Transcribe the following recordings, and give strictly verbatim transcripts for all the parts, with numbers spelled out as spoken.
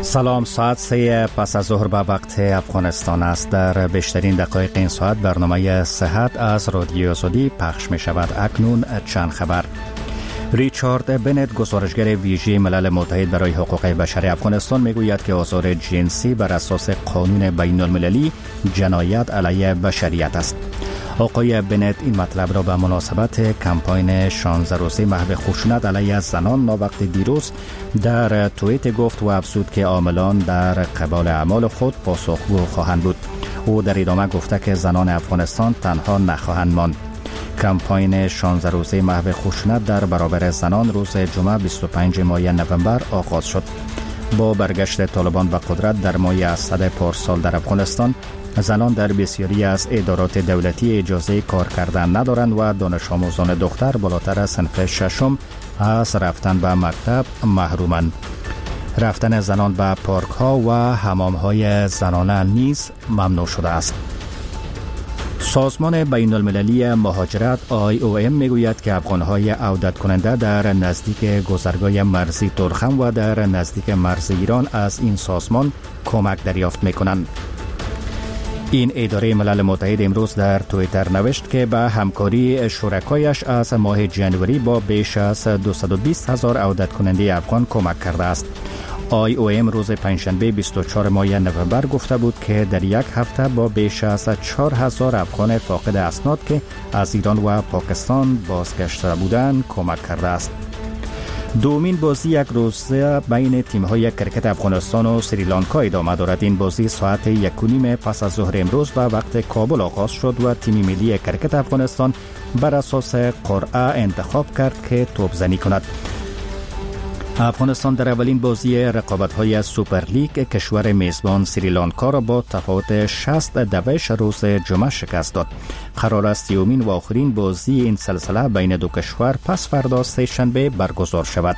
سلام، ساعت سه پس از ظهر به وقت افغانستان است. در بیشترین دقایق این ساعت برنامه صحت از رادیو آزادی پخش می شود. اکنون چند خبر. ریچارد بنت، گزارشگر ویژه ملل متحد برای حقوق بشر افغانستان، میگوید که آزار جنسی بر اساس قانون بین المللی جنایت علیه بشریت است. آقای بنت این مطلب را به مناسبت کمپاین شانزده روزه محو خشونت علیه زنان ناوقت دیروز در توییت گفت و افزود که عاملان در قبال اعمال خود پاسخگو خواهند بود. او در ادامه گفته که زنان افغانستان تنها نخواهند ماند. کمپاین شانزده روزه محو خشونت در برابر زنان روز جمعه بیست و پنجم ماه نوامبر آغاز شد. با برگشت طالبان به قدرت در ماه اسد پارسال در افغانستان، زنان در بسیاری از ادارات دولتی اجازه کار کردن ندارند و دانش آموزان دختر بالاتر از صنف ششم از رفتن به مکتب محرومند. رفتن زنان به پارک ها و حمام های زنانه نیز ممنوع شده است. سازمان بین المللی مهاجرت آی او ام میگوید که افغان‌های عودت کننده در نزدیک گذرگاه مرزی ترخم و در نزدیک مرز ایران از این سازمان کمک دریافت میکنند. این اداره ملل متحد امروز در توییتر نوشت که به همکاری شرکایش از ماه جنوری با بیش از دویست و بیست هزار عودت کننده افغان کمک کرده است. آی او ام روز پنجشنبه بیست و چهارم ماه نوامبر گفته بود که در یک هفته با بیش از چهار هزار افغان فاقد اسناد که از ایران و پاکستان بازگشته بودند کمک کرده است. دومین بازی یک روزه بین تیم‌های کرکت افغانستان و سریلانکا ادامه دارد. این بازی ساعت یک و نیم پس از ظهر امروز به وقت کابل آغاز شد و تیم ملی کرکت افغانستان بر اساس قرعه انتخاب کرد که توپ زنی کند. افغانستان در اولین بازی رقابت‌های سوپر لیگ کشور میزبان سریلانکا را با تفاوت شصت دویش روز جمعه شکست داد. قرار است سیومین و آخرین بازی این سلسله بین دو کشور پس فردا سه شنبه برگزار شود.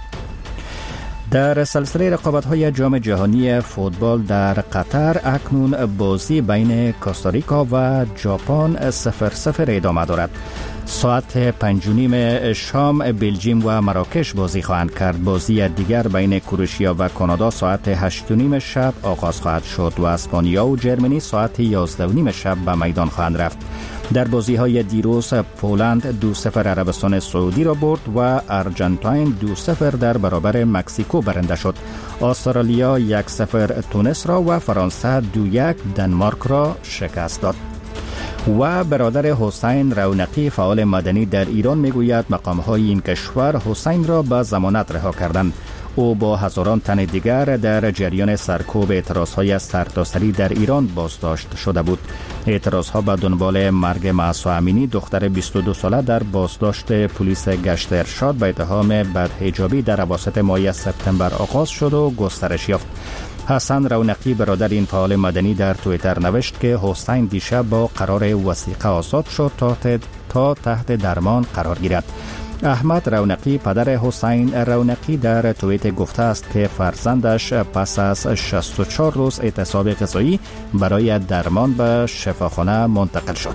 در سلسله رقابت‌های جام جهانی فوتبال در قطر اکنون بازی بین کوستاریکا و ژاپن صفر صفر ادامه دارد. ساعت پنج و نیم شام بلژیم و مراکش بازی خواهند کرد. بازی دیگر بین کروشیا و کانادا ساعت هشت و نیم شب آغاز خواهد شد و اسپانیا و جرمنی ساعت یازده و نیم شب به میدان خواهند رفت. در بازی های دیروز پولند دو صفر عربستان سعودی را برد و ارژانتین دو صفر در برابر مکزیکو برنده شد. استرالیا یک صفر تونس را و فرانسه دو یک دانمارک را شکست داد. و برادر حسین رونقی فعال مدنی در ایران میگوید مقام‌های این کشور حسین را به ضمانت رها کردند. او با هزاران تن دیگر در جریان سرکوب اعتراض‌های سرتاسری در ایران بازداشت شده بود. اعتراض‌ها به دنبال مرگ مهسا امینی دختر بیست و دو ساله در بازداشت پلیس گشت ارشاد به اتهام بدحجابی در اواسط ماه سپتامبر آغاز شد و گسترش یافت. حسن رونقی برادر این فعال مدنی در توییتر نوشت که حسین دیشب با قرار وثیقه آزاد شد تا, تا تحت درمان قرار گیرد. احمد رونقی پدر حسین رونقی در توییت گفته است که فرزندش پس از شصت و چهار روز اعتصاب غذایی برای درمان به شفاخانه منتقل شد.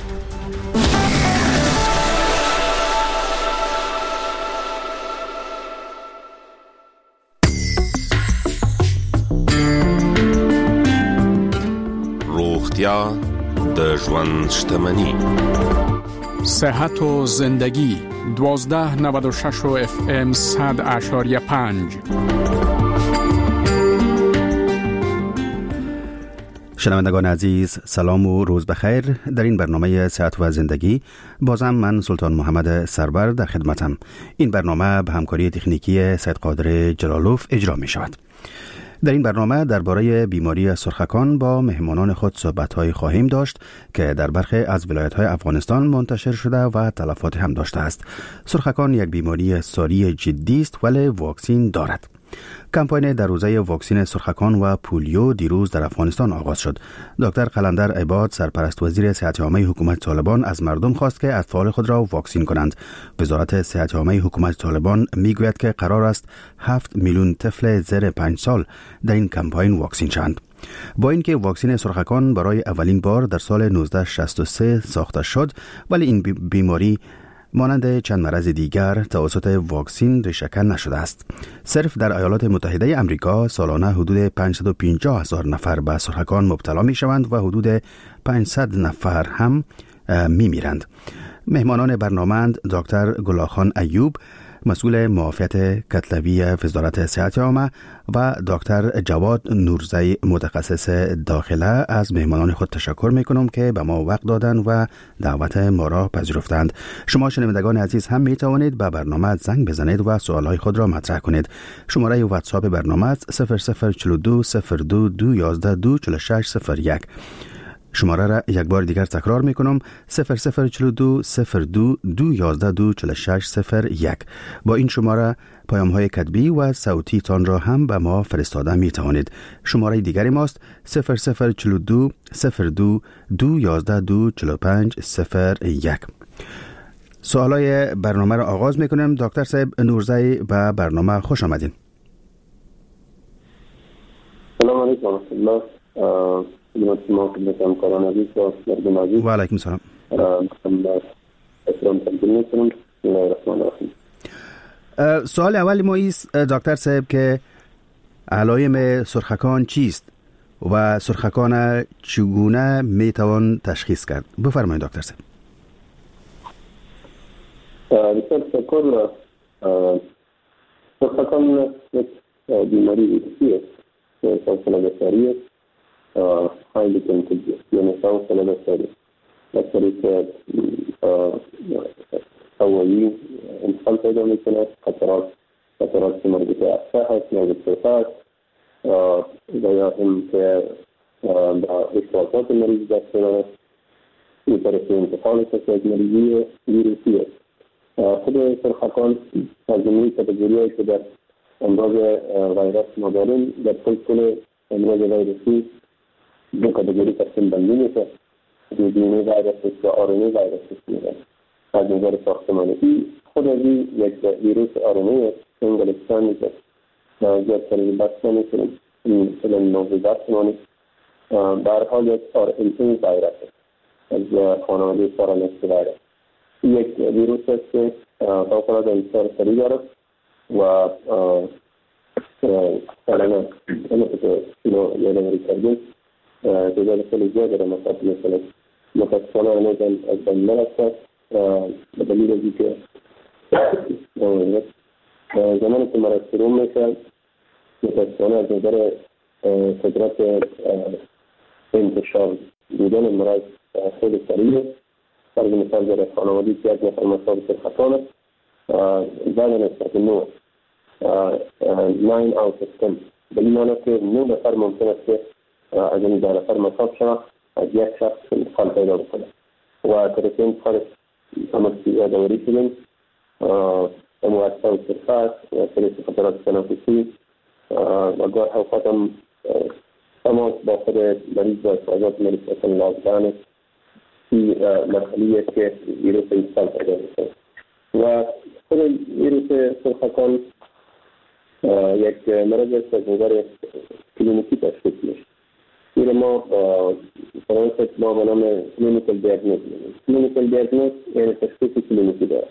روغتیا د ژوند شتمنی. صحت و زندگی دوازده نود و شش و اف ام صد اشاریه پنج. شنوندگان عزیز، سلام و روز بخیر. در این برنامه صحت و زندگی بازم من سلطان محمد سرور در خدمتم. این برنامه به همکاری تکنیکی سید قادر جلالوف اجرا می شود. در این برنامه درباره بیماری سرخکان با مهمانان خود صحبت‌های خواهیم داشت که در برخی از ولایت‌های افغانستان منتشر شده و تلفات هم داشته است. سرخکان یک بیماری ساری جدی است ولی واکسین دارد. کمپاین در روزه واکسین سرخکان و پولیو دیروز در افغانستان آغاز شد. دکتر قلندر عباد، سرپرست وزیر صحت عامه حکومت طالبان، از مردم خواست که اطفال خود را واکسین کنند. وزارت صحت عامه حکومت طالبان میگوید که قرار است هفت میلیون طفل زیر پنج سال در این کمپاین واکسین شوند. با اینکه واکسین سرخکان برای اولین بار در سال نوزده شصت و سه ساخته شد، ولی این بیماری مانند چند مرض دیگر توسط واکسین ریشه‌کن نشده است. صرف در ایالات متحده آمریکا سالانه حدود پانصد و پنجاه هزار نفر به سرخکان مبتلا می شوند و حدود پانصد نفر هم می میرند. مهمانان برنامه دکتر گلاخان ایوب، مسئول معافیت کتلوی وزارت صحت عامه و دکتر جواد نورزی، متخصص داخله. از مهمانان خود تشکر می کنم که به ما وقت دادند و دعوت ما را پذیرفتند. شما شنوندگان عزیز هم می توانید به برنامه زنگ بزنید و سوالهای خود را مطرح کنید. شماره واتساپ برنامه صفر صفر چهل و دو صفر دو دو یازده دو چهل و شش صفر یک. شماره را یک بار دیگر تکرار می کنم: صفر صفر چهل و دو صفر دو دو یازده دو چهل و شش صفر یک. با این شماره پیام های کتبی و صوتی تان را هم به ما فرستاده می توانید. شماره دیگری ماست صفر صفر چهل و دو صفر دو دو یازده دو چهل و پنج صفر یک. سوالای برنامه را آغاز می کنم. دکتر صاحب نورزی، به برنامه خوش آمدین. سلام علیکم و رحمت الله. ما خدمت همکاران عزیز و مردم عزیز و علیکم سلام. اسلام تقدیم می‌کنم. بسم الله الرحمن الرحیم. سوال اولی ما است دکتر صاحب که علائم سرخکان چیست و سرخکان چگونه میتوان تشخیص کرد؟ بفرمایید دکتر صاحب. بسیار تشکر. سرخکان یک بیماری ویروسی است که سلسله بسری است، highly contagious. یعنی سلسله بسری بسری که هوایی انتقال پیدا میکنه، خطرات خطرات که مربوط به افسه هست، مربوط به هست و یا هم که با اشتراکات مریض دست دارد میترسه انتقال کسی مریضی ویروسی است. خود سرخکان از جمعی کتگوری‌هایی که در امراض ویروس ما داریم، در کل امراض ویروسی دو کتگوری تقسیم بندی میشه: دی ان ای ویروس و آر ان ای ویروس میشه. از نظر ساختمانی خود از یک ویروس آر ان ای است که انگلستان میشه زیادتر بسته میکنیم مثلا نوعی بسته در حال یک آر ان ای ویروس از خانواده پارالکس ویروس. یک ویروس است که فوق‌العاده انتشار سریع دارد و سالانه البته اینو یادآوری کردیم تعداد خیلی زیادی را مصرف می‌کند. متاسفانه هنوز از بین نرفته به دلیل از اینکه زمانی که مرض شروع میشه متاسفانه از نظر قدرت انتشار بودن مرض خیلی سریع است. فرض مثال در خانوادی که یک نفر مصاب سرخکان است، زیاده نسبت نو ناین اوت از تن، به این معنی که نه نفر ممکن است که از این ده نفر مصاب شود از یک شخص انتقال پیدا بکنه و طرف انتقالش همه یادآوری شدیم موثر و سرخت و سریع خطرات تنفسی و گاه اوقات هم تماس با خود مریض و اخراجات مریض اصلا لازدان این مرحله است که ویروس انتقال پیدا میکنه. و خود ویروس سرخکان یک مرض است از نظر کلینیکی تشخیص میشه. این ما فرانسه ما به نام کلینیکال دیاگنوز میگیم. کلینیکال دیاگنوز یعنی تشخیص کلینیکی داره.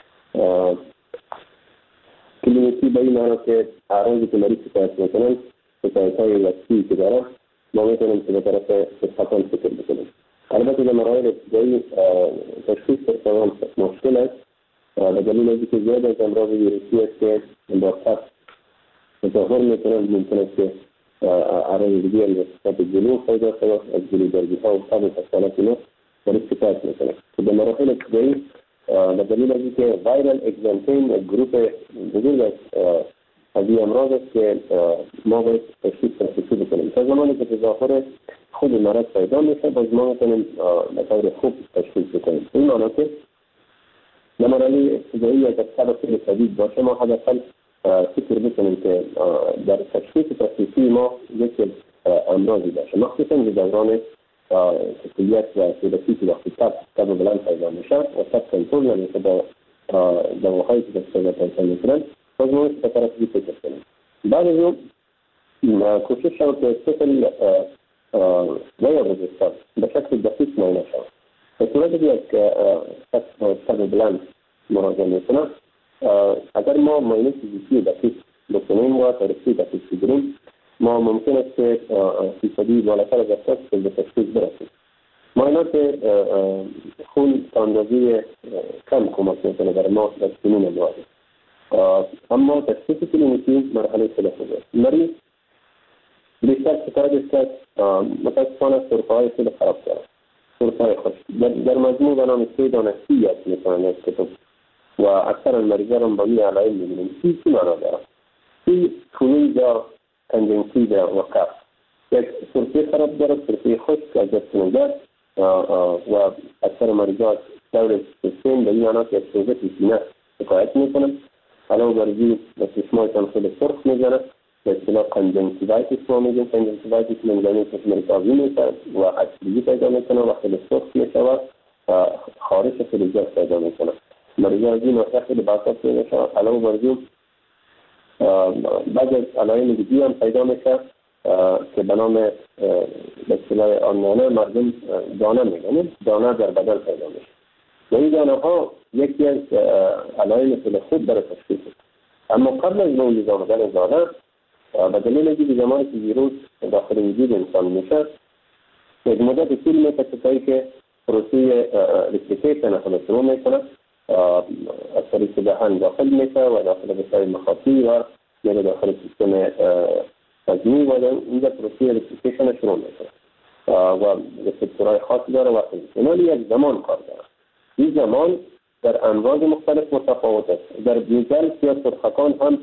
کلینیکی به این معنی که اعراضی که مریض شکایت میکنن، شکایت‌های وسیعی که داره، ما میتونیم که به طرف سرخکان فکر بکنیم. البته در مراحل ابتدایی تشخیص سرطان مشکل است به دلیل از اینکه زیاد از امراض ویروسی است که با فرد تظاهر میکنند، ممکن است که اعراض دیگری نسبت جلو پیدا شود، از جلودرزی‌ها و تب فصالت اینا مریض شکایت میکنند. در مراحل ابتدایی به دلیل از اینکه وایرال اگزانتین یک گروپ بزرگ است از این امراض است که ما باید تشخیص تشخیصی بکنیم. تا زمانی که تظاهر خود مرض پیدا میشه باز ما میتونیم به طور خوب تشخیص بکنیم. این معنی که در مراحل ابتدایی اگر تب خیلی شدید باشه ما حداقل فکر بکنیم که در تشخیص تشخیصی ما یک امراضی باشه، مخصوصا در دوران کلیت و کودکی که وقتی تب تب بلند پیدا میشه و تب کنترل نمیشه با دواهایی که دستگاه کنترل میکنن، باز ما به طرف دی فکر کنیم. بعد از اون کوشش شد که سفل نیابرزستان به شکل دقیق معاینه شد. به صورت که یک تب بلند مراجعه میکنه. اگر ما معاینه فیزیکی دقیق بکنیم و تاریخی دقیق بگیریم، ما ممکن است که فیصدی بالاتر از اساس به تشخیص برسیم. معاینات خون اندازه کم کمک میکنه در ما در سنین امراض، اما تشخیص کلینیکی مرحله خیلی است. مریض بیشتر شکایت است که متاسفانه سرفه‌های خیلی خراب دارد، سرفه‌های خوش در مجموع به نام سه دانه سی یاد میکنند از کتب و اکثر مریضان را با این علائم میبینیم. سی چی معنا دارد؟ سی فلوید یا کنجنکتیو و کف، یک سرفه خراب دارد، سرفه خوش که از دست نمی‌دهد و اکثر مریضان دور سیستم به این معنا که از سوزش سینه شکایت میکنند. علاوه بر این به چشمایشان خیلی سرخ میزند، به اصطلاح کنجنکتیوایتیس ما میگیم. کنجنکتیوایتیس میگیم که مریضاوی میشه و اکسیدی پیدا میکنه و خیلی سرخ میشه و خارش خیلی زیاد پیدا میکنه. مریضان از این نوع خیلی بساط میشه. علاوه بر این بعضی از علائم دیگه هم پیدا میشه که به نام به اصطلاح آنانه مردم دانه میگن، دانه در بدن پیدا میشه و این دانه ها یکی از علائم خیلی خوب برای تشخیص است. اما قبل از وجود آمدن دانه به دلیل اینکه زمانی که ویروس داخل وجود انسان میشه یک مدت طول میکشه تا اینکه پروسه ریپلیکیشن خود شروع میکنه، از طریق دهان داخل میشه و داخل بسیار مخاطی و میره داخل سیستم هضمی و اینجا پروسه ریپلیکیشن شروع میشه و ریسپتورهای خاصی داره و اینال یک زمان کار داره. این زمان در امراض مختلف متفاوت است. در بیزل یا سرخکان هم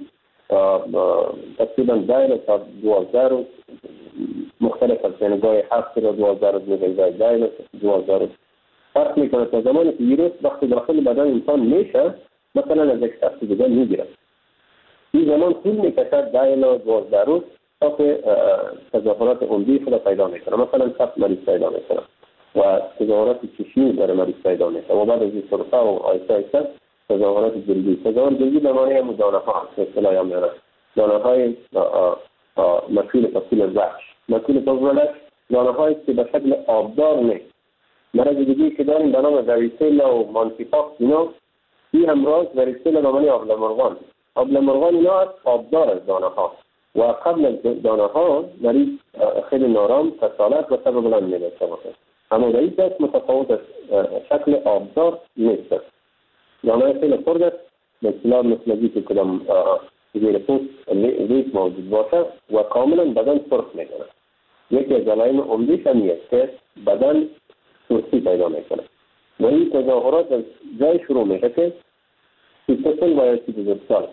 تقریبا دایره تا دوازده روز مختلف است، یعنی گاهی هفت تا دوازده روز میگه، گاهی دایره دوازده روز فرق میکنه. تا زمانی که ویروس وقتی داخل بدن انسان میشه مثلا از یک شخص دیگه میگیره، این زمان طول میکشه دایره دوازده روز تا که تظاهرات عمدی خود پیدا میکنه، مثلا سخت مریض پیدا میکنه و تظاهرات چشمی در مریض پیدا میکنه و بعد از این سرفه و آیسته آیسته تظاهرات جلدی. تظاهرات جلدی به معنی هم دانه ها به اصطلاح هم میاره، دانه های مکیل فصیل وحش. مکیل فصیل وحش دانه هایی که به شکل آبدار نیست. مرض دیگه که داریم به نام واریسلا و مانکیپاکس، اینا این امراض واریسلا به معنی آبله مرغان. آبله مرغان اینا از آبدار از دانه ها و قبل از دانه ها مریض خیلی نارام کسالت و سر بلند می‌نویسه باشه. اما در این دست متفاوت از شکل آبدار نیست. دانه خیلی خرد است، به اصطلاح مثل که کدام زیر پوست ریز موجود باشه و کاملا بدن سرخ میکنه. یکی از علائم عمده‌اش هم است که بدن سرخی پیدا میکنه و این تظاهرات از جای شروع میشه که سی سال و یا سی دو سال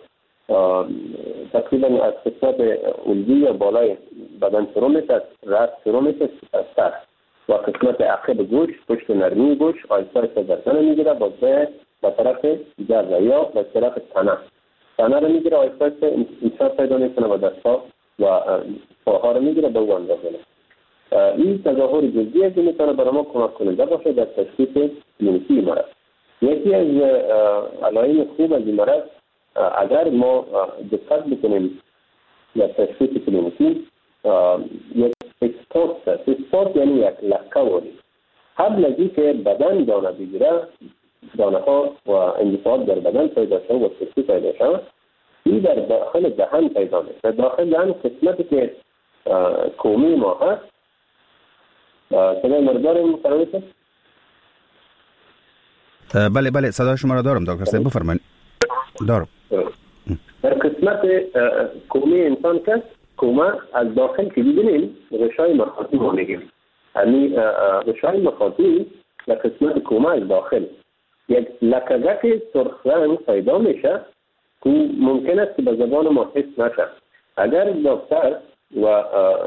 تقریبا از قسمت علوی یا بالای بدن شروع میشه، از رأس شروع میشه از سر و قسمت عقب گوش، پشت نرمی گوش آیسته آیسته گردن میگیره با به طرف جزا یا به طرف تنه تنه رو میگیره آیسته آیسته انسان پیدا میکنه و دستها و پاها رو میگیره به اون اندازه. این تظاهر جزئی از میتونه برای ما کمک کننده باشه در تشخیص کلینیکی مرض. یکی از علائم خوب از این مرض اگر ما دقت بکنیم در تشخیص کلینیکی یک اسپورت است. اسپورت یعنی یک لکه ولی قبل از اینکه بدن دانه بگیره، دانه ها و اندفاعات در بدن پیدا شد و سرخی پیدا شد، این در داخل دهن پیدا میشه. در داخل دهن قسمتی که کومی ما هست صدای مردار مفرمایید؟ بله بله صدای شما را دارم دکتر صاحب، بفرمایید. دارم. در قسمت کومی انسان که کومه از داخل که ببینیم غشای مخاطی ما میگیم، یعنی غشای مخاطی در قسمت کومه از داخل یک لکه‌ک سرخ رنگ پیدا میشه که ممکن است که به زبان ما حس نشه. اگر دکتر و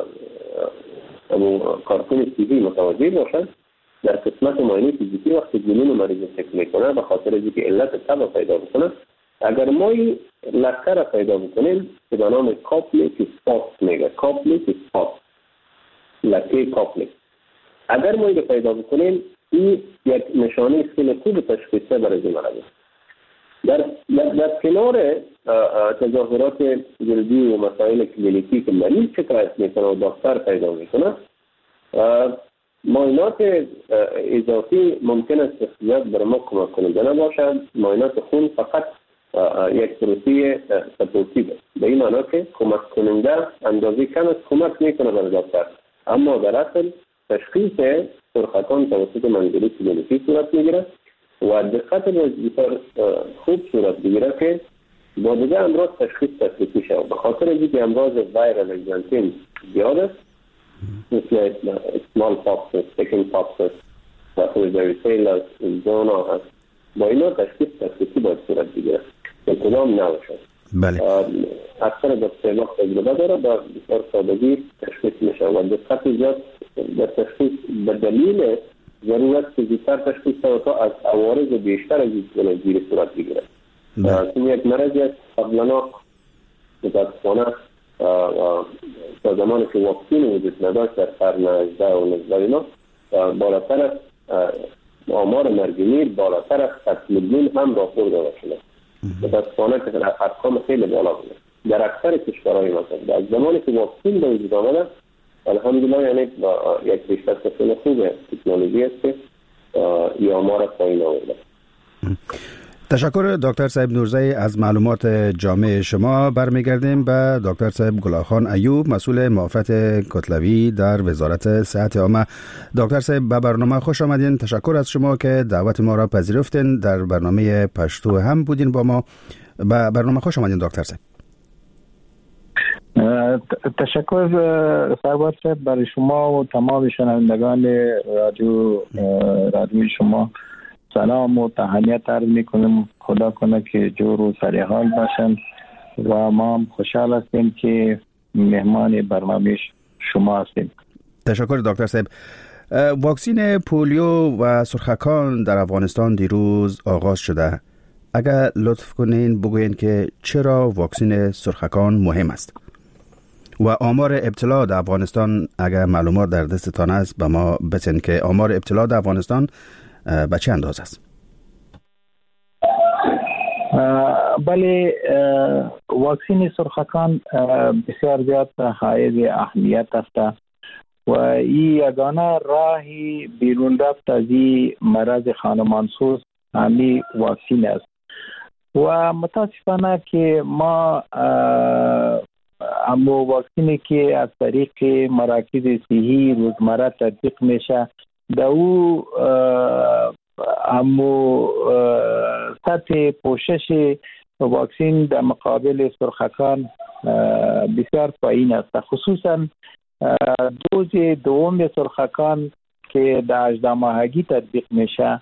کارکن تیوی متوجه باشند در قسمت معاینه فیزیکی وقتی جنین مریض چک میکنه به خاطر اینکه علت تب پیدا بکنه، اگر ما این لکه را پیدا بکنیم که به نام کاپلیک اسپات میگه، کاپلیک اسپات، لکه کاپلیک، اگر ما این پیدا بکنیم این یک نشانه خیلی خوب تشخیصه برای این مرض. در در کنار تظاهرات جلدی و مسائل کلینیکی که مریض شکایت میکنه و دکتر پیدا میکنه، معاینات اضافی ممکن است زیاد بر ما کمک کننده نباشد. معاینات خون فقط یک پروسه سپورتیو است، به این معنی که کمک کننده اندازه کم است کمک میکنه بر دکتر، اما در اصل تشخیص سرخکان توسط منظوری کلینیکی صورت میگیره و دقت بسیار خوب صورت میگیره که با دیگه امراض تشخیص تطبیقی شود. به خاطر اینکه امراض وایرال اگزانتین زیاد است، مثل اسمال پاکس، سیکن پاکس، واریسیلا، زونا هست، با اینا تشخیص تطبیقی باید صورت بگیره که کدام نباشد. بله. اکثر دکترها تجربه داره با بسیار سادگی تشخیص میشه و دقت زیاد در تشخیص به دلیل ضرورت که زودتر تشخیص تا از عوارض بیشتر از این زیر صورت بگیره. این یک مرضی است قبلا متاسفانه تا زمانی که واکسین وجود نداشت در قرن هجده و نوزده اینا بالاتر است، آمار مرگ میر بالاتر است، صد میلیون هم راپور داده شده. متاسفانه که در ارقام خیلی بالا بوده در اکثر کشورهای مثلا. از زمانی که واکسین به وجود آمده الحمدلله، یعنی یک پیشرفت خوب تکنولوژی است که این آمار پایین آورده. تشکر دکتر صاحب نورزی از معلومات جامع شما. برمیگردیم به دکتر صاحب گلاخان ایوب، مسئول معافیت کتلوی در وزارت صحت عامه. دکتر صاحب به برنامه خوش آمدین. تشکر از شما که دعوت ما را پذیرفتین، در برنامه پشتو هم بودین با ما. به برنامه خوش آمدین دکتر صاحب. تشکر سرور صاحب برای شما و تمام شنوندگان رادیو رادیو شما سلام و تهنیت عرض میکنم. خدا کنه که جور و سر حال باشند و ما هم خوشحال هستیم که مهمان برنامه شما هستیم. تشکر دکتر صاحب. واکسین پولیو و سرخکان در افغانستان دیروز آغاز شده. اگر لطف کنین بگوین که چرا واکسین سرخکان مهم است و آمار ابتلا در افغانستان، اگر معلومات در دستتان است به ما بتین که آمار ابتلا در افغانستان به چه اندازه است؟ بله، واکسین سرخکان بسیار زیاد حائز اهمیت است و این یگانه راهی بیرون رفت از این مرض خانمانسوز همین واکسین است و متاسفانه که ما اما واکسینی که از طریق مراکز صحی روزمره تطبیق میشه در او اما سطح پوشش واکسین در مقابل سرخکان بسیار پایین است. خصوصا دوز دوم سرخکان که در هجده ماهگی تطبیق میشه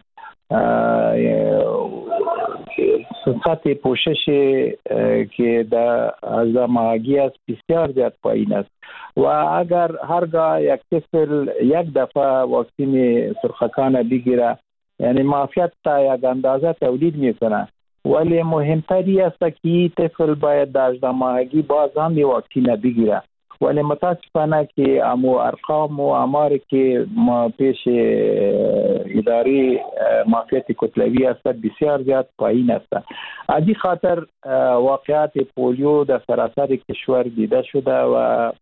سطح پوشش که در هجده ماهگی است بسیار زیاد پایین است و اگر هرگاه یک طفل یک دفعه واکسین سرخکان بگیره یعنی معافیت تا یک اندازه تولید میکنه، ولی مهمتری است که طفل باید در هجده ماهگی باز هم واکسین بگیره. ولی متاسفانه که امو ارقام و آماری که ما پیش اداره معافیت کتلوی است بسیار زیاد پایین است. از این خاطر واقعات پولیو در سراسر کشور دیده شده و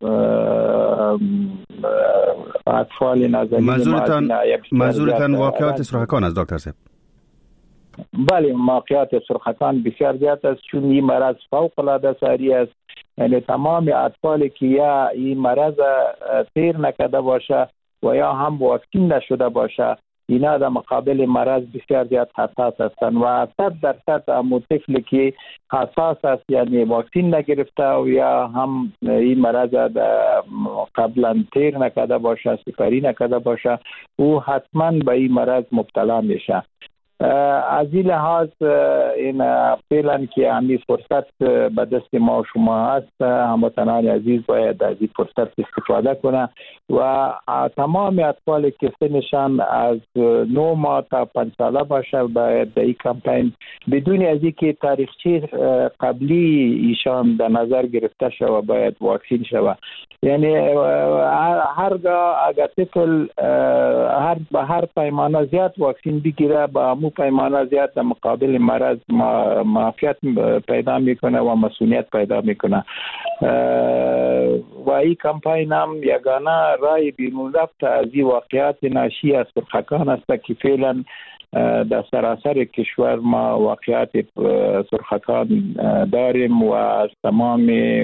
اطفال نازنین منظورتان منظورتان واقعات سرخکان است دکتر صاحب؟ بله، واقعات سرخکان بسیار زیاد است چون این مرض فوق العاده ساری است. یعنی تمام اطفالی که یا این مرض تیر نکرده باشه و یا هم واکسین نشده باشه اینا در مقابل مرض بسیار زیاد حساس هستند و صد درصد همون طفلی که حساس است یعنی واکسین نگرفته و یا هم این مرض قبلا تیر نکرده باشه سپری نکرده باشه او حتما به این مرض مبتلا میشه. از این لحاظ این فعلا که همین فرصت به دست ما و شما هست، هموطنان عزیز باید از این فرصت استفاده کنه و تمام اطفالی که سنشان از نه ماه تا پنج ساله باشه باید در این کمپین بدون از اینکه تاریخچه قبلی ایشان در نظر گرفته شود باید واکسین شود. یعنی هرگاه اگر طفل هر به هر پیمانه زیاد واکسین بگیره با همون پیمانه زیاد در مقابل مرض معافیت پیدا میکنه و مسئولیت پیدا میکنه و این کمپین هم یگانه رای بیرون رفت از این واقعیت ناشی از سرخکان است که فعلا در سراسر کشور ما واقعیت سرخکان داریم و از تمام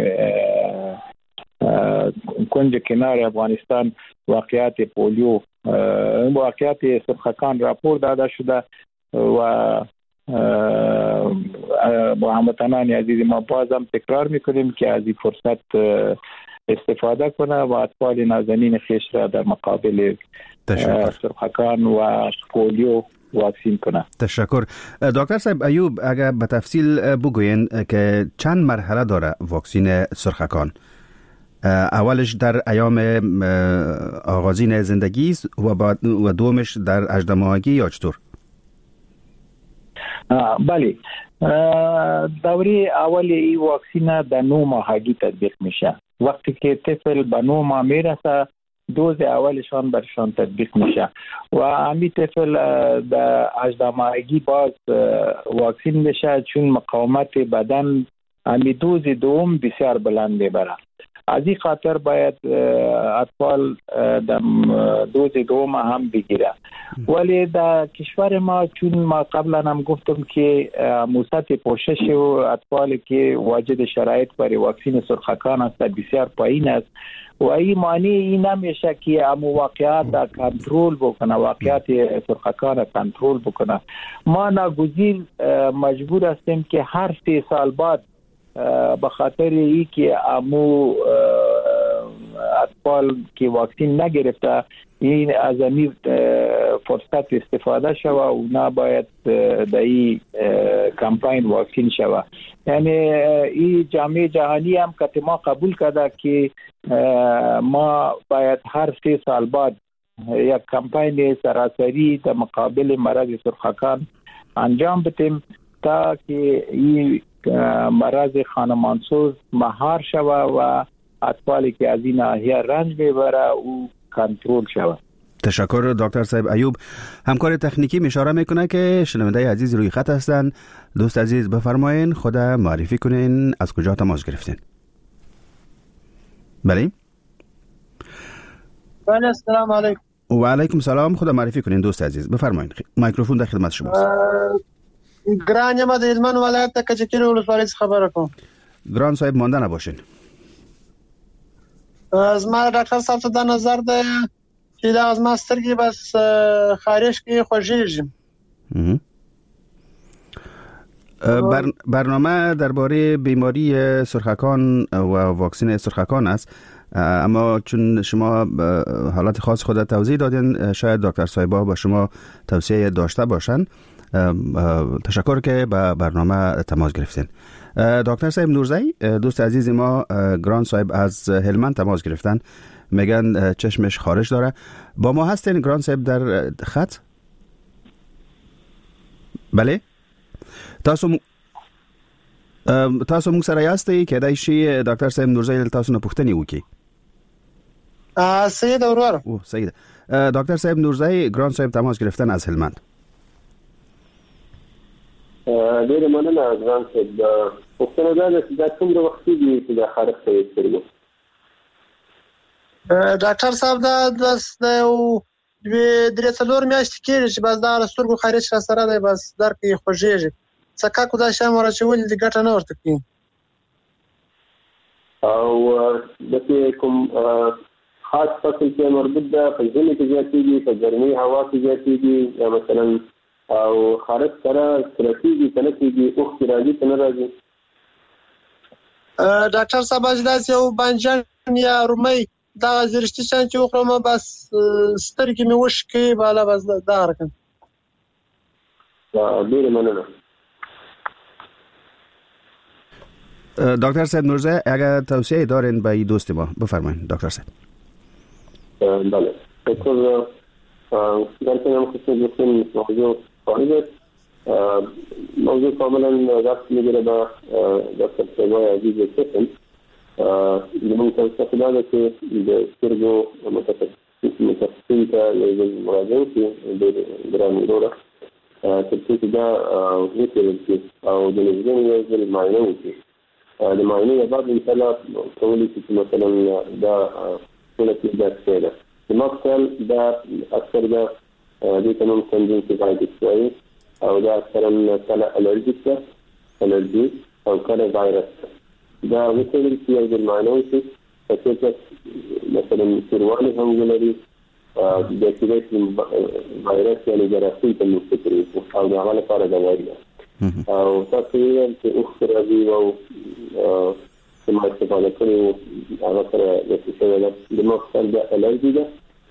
کنج کنار افغانستان واقعیت پولیو واقعیت سرخکان راپور داده شده و با هموطنان عزیز ما بازم تکرار میکنیم که از این فرصت استفاده کنه و اطفال نازنین خیش را در مقابل سرخکان و پولیو واکسین کنه. تشکر. دکتر صاحب ایوب اگر به تفصیل بگوین که چند مرحله داره واکسین سرخکان؟ اولش در ایام آغازین زندگی و بعد و دومش در هجده ماهگی یا چطور؟ بله، دوره اول این واکسین در نو ماهگی تطبیق میشه. وقتی که طفل به نو ماه میرسه دوز اولشان برشان تطبیق میشه و همین طفل در هجده ماهگی باز واکسین میشه، چون مقاومت بدن همین دوز دوم بسیار بلند میبره. از این خاطر باید اطفال در دوز دوم هم بگیره. ولی در کشور ما چون ما قبلا هم گفتم که موسط پوشش و اطفال که واجد شرایط برای واکسین سرخکان است بسیار پایین است و این معنی این نمیشه که امو واقعیت را کنترل بکنه، واقعیت سرخکان را کنترل بکنه. ما ناگزیر مجبور هستیم که هر سه سال بعد به خاطر ای که امو اطفال که واکسین نگرفته این از این فرصت استفاده شوه و اونا باید در این کمپاین واکسین شوه. یعنی این جامعه جهانی هم که ما قبول کرده که ما باید هر سه سال بعد یک کمپاین سراسری در مقابل مرض سرخکان انجام بدیم تا که این مرض خانمانسوز مهار شوه و اطفالی که از این ناحیه رنج میبره او کنترل شوه. تشکر دکتر صاحب ایوب. همکار تکنیکی اشاره میکنه که شنونده عزیز روی خط هستن. دوست عزیز بفرمایین خود معرفی کنین، از کجا تماس گرفتین؟ بله بله السلام علیکم. و علیکم سلام. خود معرفی کنین دوست عزیز، بفرمایین. میکروفون در خدمت شماست. ګران یم د هلمند ولایت د کجکي ولسوالۍ څخه خبره کوم. ګران صاحب مانده نباشین. زما ډاکټر صاحب ته دا نظر ده چې دا زما سترګې بس خارج کې خوږیږي. بر... برنامه درباره بیماری سرخکان و واکسن سرخکان است، اما چون شما حالت خاص خود توضیح دادین شاید دکتر صاحبا با شما توصیه داشته باشن. تشکر که به برنامه تماس گرفتین. دکتر صاحب نورزی دوست عزیز ما گران صاحب از هلمند تماس گرفتن، میگن چشمش خارج داره. با ما هستین گران صاحب در خط؟ بله تاسو م... تاسو موږ سره یاستئ کېدای شي ډاکټر صاحب نورزی تاسو نه پوښتنه وکړي. ا سید اورور او سید ډاکټر صاحب نورزی ګران صاحب تماس گرفتن از هلمند. ډېر مننه ګران صاحب. پوښتنه ده چې دا کوم وخت دی چې د خارج ته یې ډاکټر صاحب دا د یو درې څلور میاشتې کېږي چې بس دا سترګو خارج را سره دی، بس در کې خوږیږي. څکه کو دا شام ورچول دي ګټه نه ورته کوي. او د کوم خاص فصل کې مربوط ده، په ځینې کې زیاتېږي، په ګرمي هوا کې زیاتېږي، یا مثلا او خارج سره ترکیږي کنه کېږي اوخ کې راځي کنه راځي. ډاکټر صاحب اجازه یو بانجان یا رومي دا زرشتي چې وخورم بس سترګې مې وشکې بالا بس دا راکم. ډېر مننه. دکتر صاحب نورزی اگر توصیه دارین به دوست ما بفرمایید دکتر صاحب. بله دکتر در کنم خصوصی بسیم موضوع خواهید موضوع کاملا رفت میگیره با دکتر صاحبای عزیز کسن. زمون توصیه داده که به سترگو متخصصین تا یا مراجعه که گرانی رو را تبسیط دا ویترد که او دنزگین یا زل معینه وکی د معاینې بعد ان شاء الله کولی چې مثلا دا صورتی دسته ده مقتل ده اکثر ده دیتا ممکن جنسی وایدی شوی او ده اکثرا کلا الرژیک ده الرژی او کلا ویروس ده ویتیلی که از المعنوی فكرة مثلا سروالي هم جلري بكتيريا فيروس يعني جراثيم المستقرين أو نعمل كارا دوائية أو تقريبا في أخرى ذي أو ثم استفادة كل عمسرة يتسوى لما أخذ ده ألرجي ده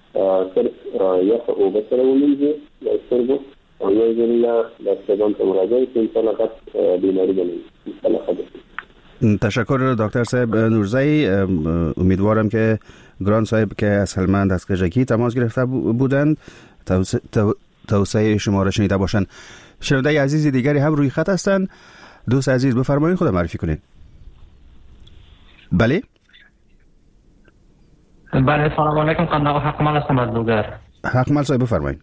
يفعو بسر ومنزي يستربو أو يجل لأستفادة مراجعي في انطلقات بيماري جميل انطلقات تشکر دکتر صاحب نورزایی. امیدوارم که گران صاحب که از هلمند از کجکی تماس گرفته بودند توصیه شما را شنیده باشند. شنونده عزیز دیگری هم روی خط هستند. دوست عزیز بفرمایید خود معرفی کنید. بله بله سلام علیکم. قنداق حقمال هستم از لوگر. حقمال صاحب بفرمایید.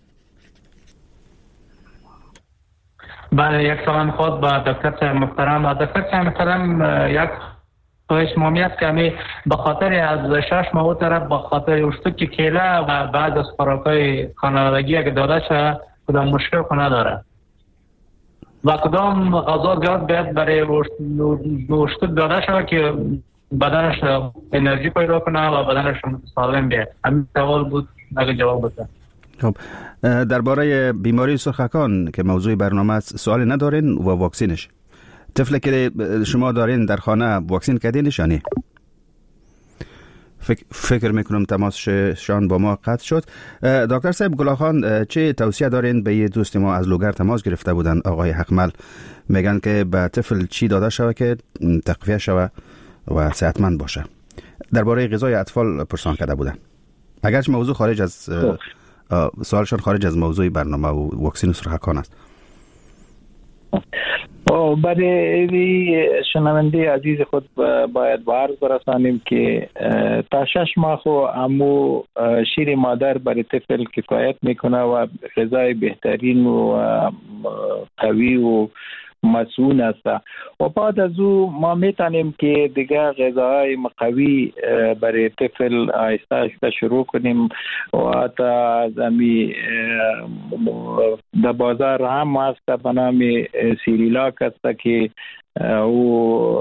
بله یک سلام خود با دکتر صاحب محترم. دکتر صاحب محترم یک خواهش مامی است که همی به خاطر از شش ماه طرف به خاطر اشتکی کیله و بعد از خوراکای خانوادگی اگه داده شه کدام مشکل کنه داره و کدام غذا زیاد باید برای اشتک داده شه که بدنش انرژی پیدا کنه و بدنش سالم بیاد. همین سوال بود اگه جواب بده. خب درباره بیماری سرخکان که موضوع برنامه است سوالی ندارین و واکسینش طفلی که شما دارین در خانه واکسین کردینش یا نه؟ فکر, فکر میکنم تماسشان با ما قطع شد. دکتر صاحب گلاخان چه توصیه دارین به یه دوست ما از لوگر تماس گرفته بودن آقای حقمل میگن که به طفل چی داده شوه که تقویه شوه و صحتمند باشه؟ درباره غذای اطفال پرسان کرده بودن. اگرچه موضوع خارج از سوالشان خارج از موضوع برنامه و واکسین سرخکان است. برای شنونده عزیز خود باید عرض برسانیم که تا شش ماه خو امو شیر مادر برای طفل کفایت میکنه و غذای بهترین و قوی و مسئول است و بعد از او ما میتونیم که دیگه غذاهای قوی برای طفل آهسته آهسته شروع کنیم و تا از امی در بازار هم هست به نام سیریلاک است که او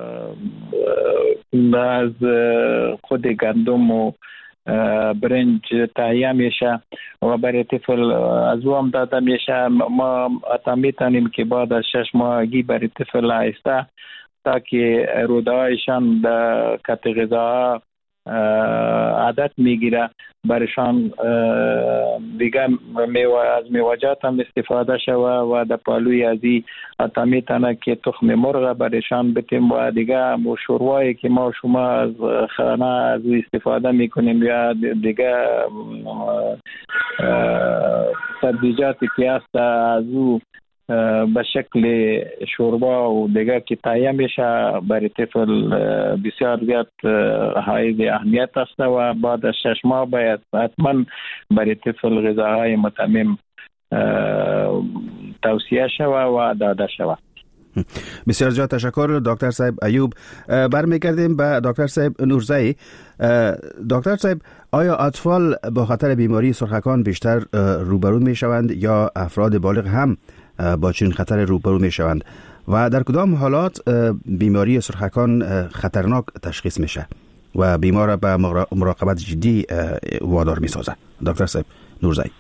از خود گندم و برنج تهیه میشه و برای طفل از او هم داده میشه. ما اتا میتونیم که بعد از شش ماهگی برای طفل آهسته تا که رودهایشان در کت غذا عادت میگیره برشان دیگه میوه از میوه‌جات هم استفاده شوه و در پالوی ازی اتا میتونه که تخم مرغ برشان بتیم و دیگه شوروایی که ما شما از خانه از استفاده میکنیم یا دیگه سبزیجاتی که هست از او به شکل شوربا و دیگه که تهیه میشه برای طفل بسیار زیاد حائز اهمیت است و بعد از شش ماه باید حتما برای طفل غذاهای متمم توصیه شوه و داده شوه. بسیار زیاد تشکر دکتر صاحب ایوب. برمیگردیم به دکتر صاحب نورزایی. دکتر صاحب آیا اطفال با خطر بیماری سرخکان بیشتر روبرو می شوند یا افراد بالغ هم با چنین خطر روبرو می شوند و در کدام حالات بیماری سرخکان خطرناک تشخیص میشه و بیمار به مراقبت جدی وادار می سازه؟ دکتر صاحب نورزایی.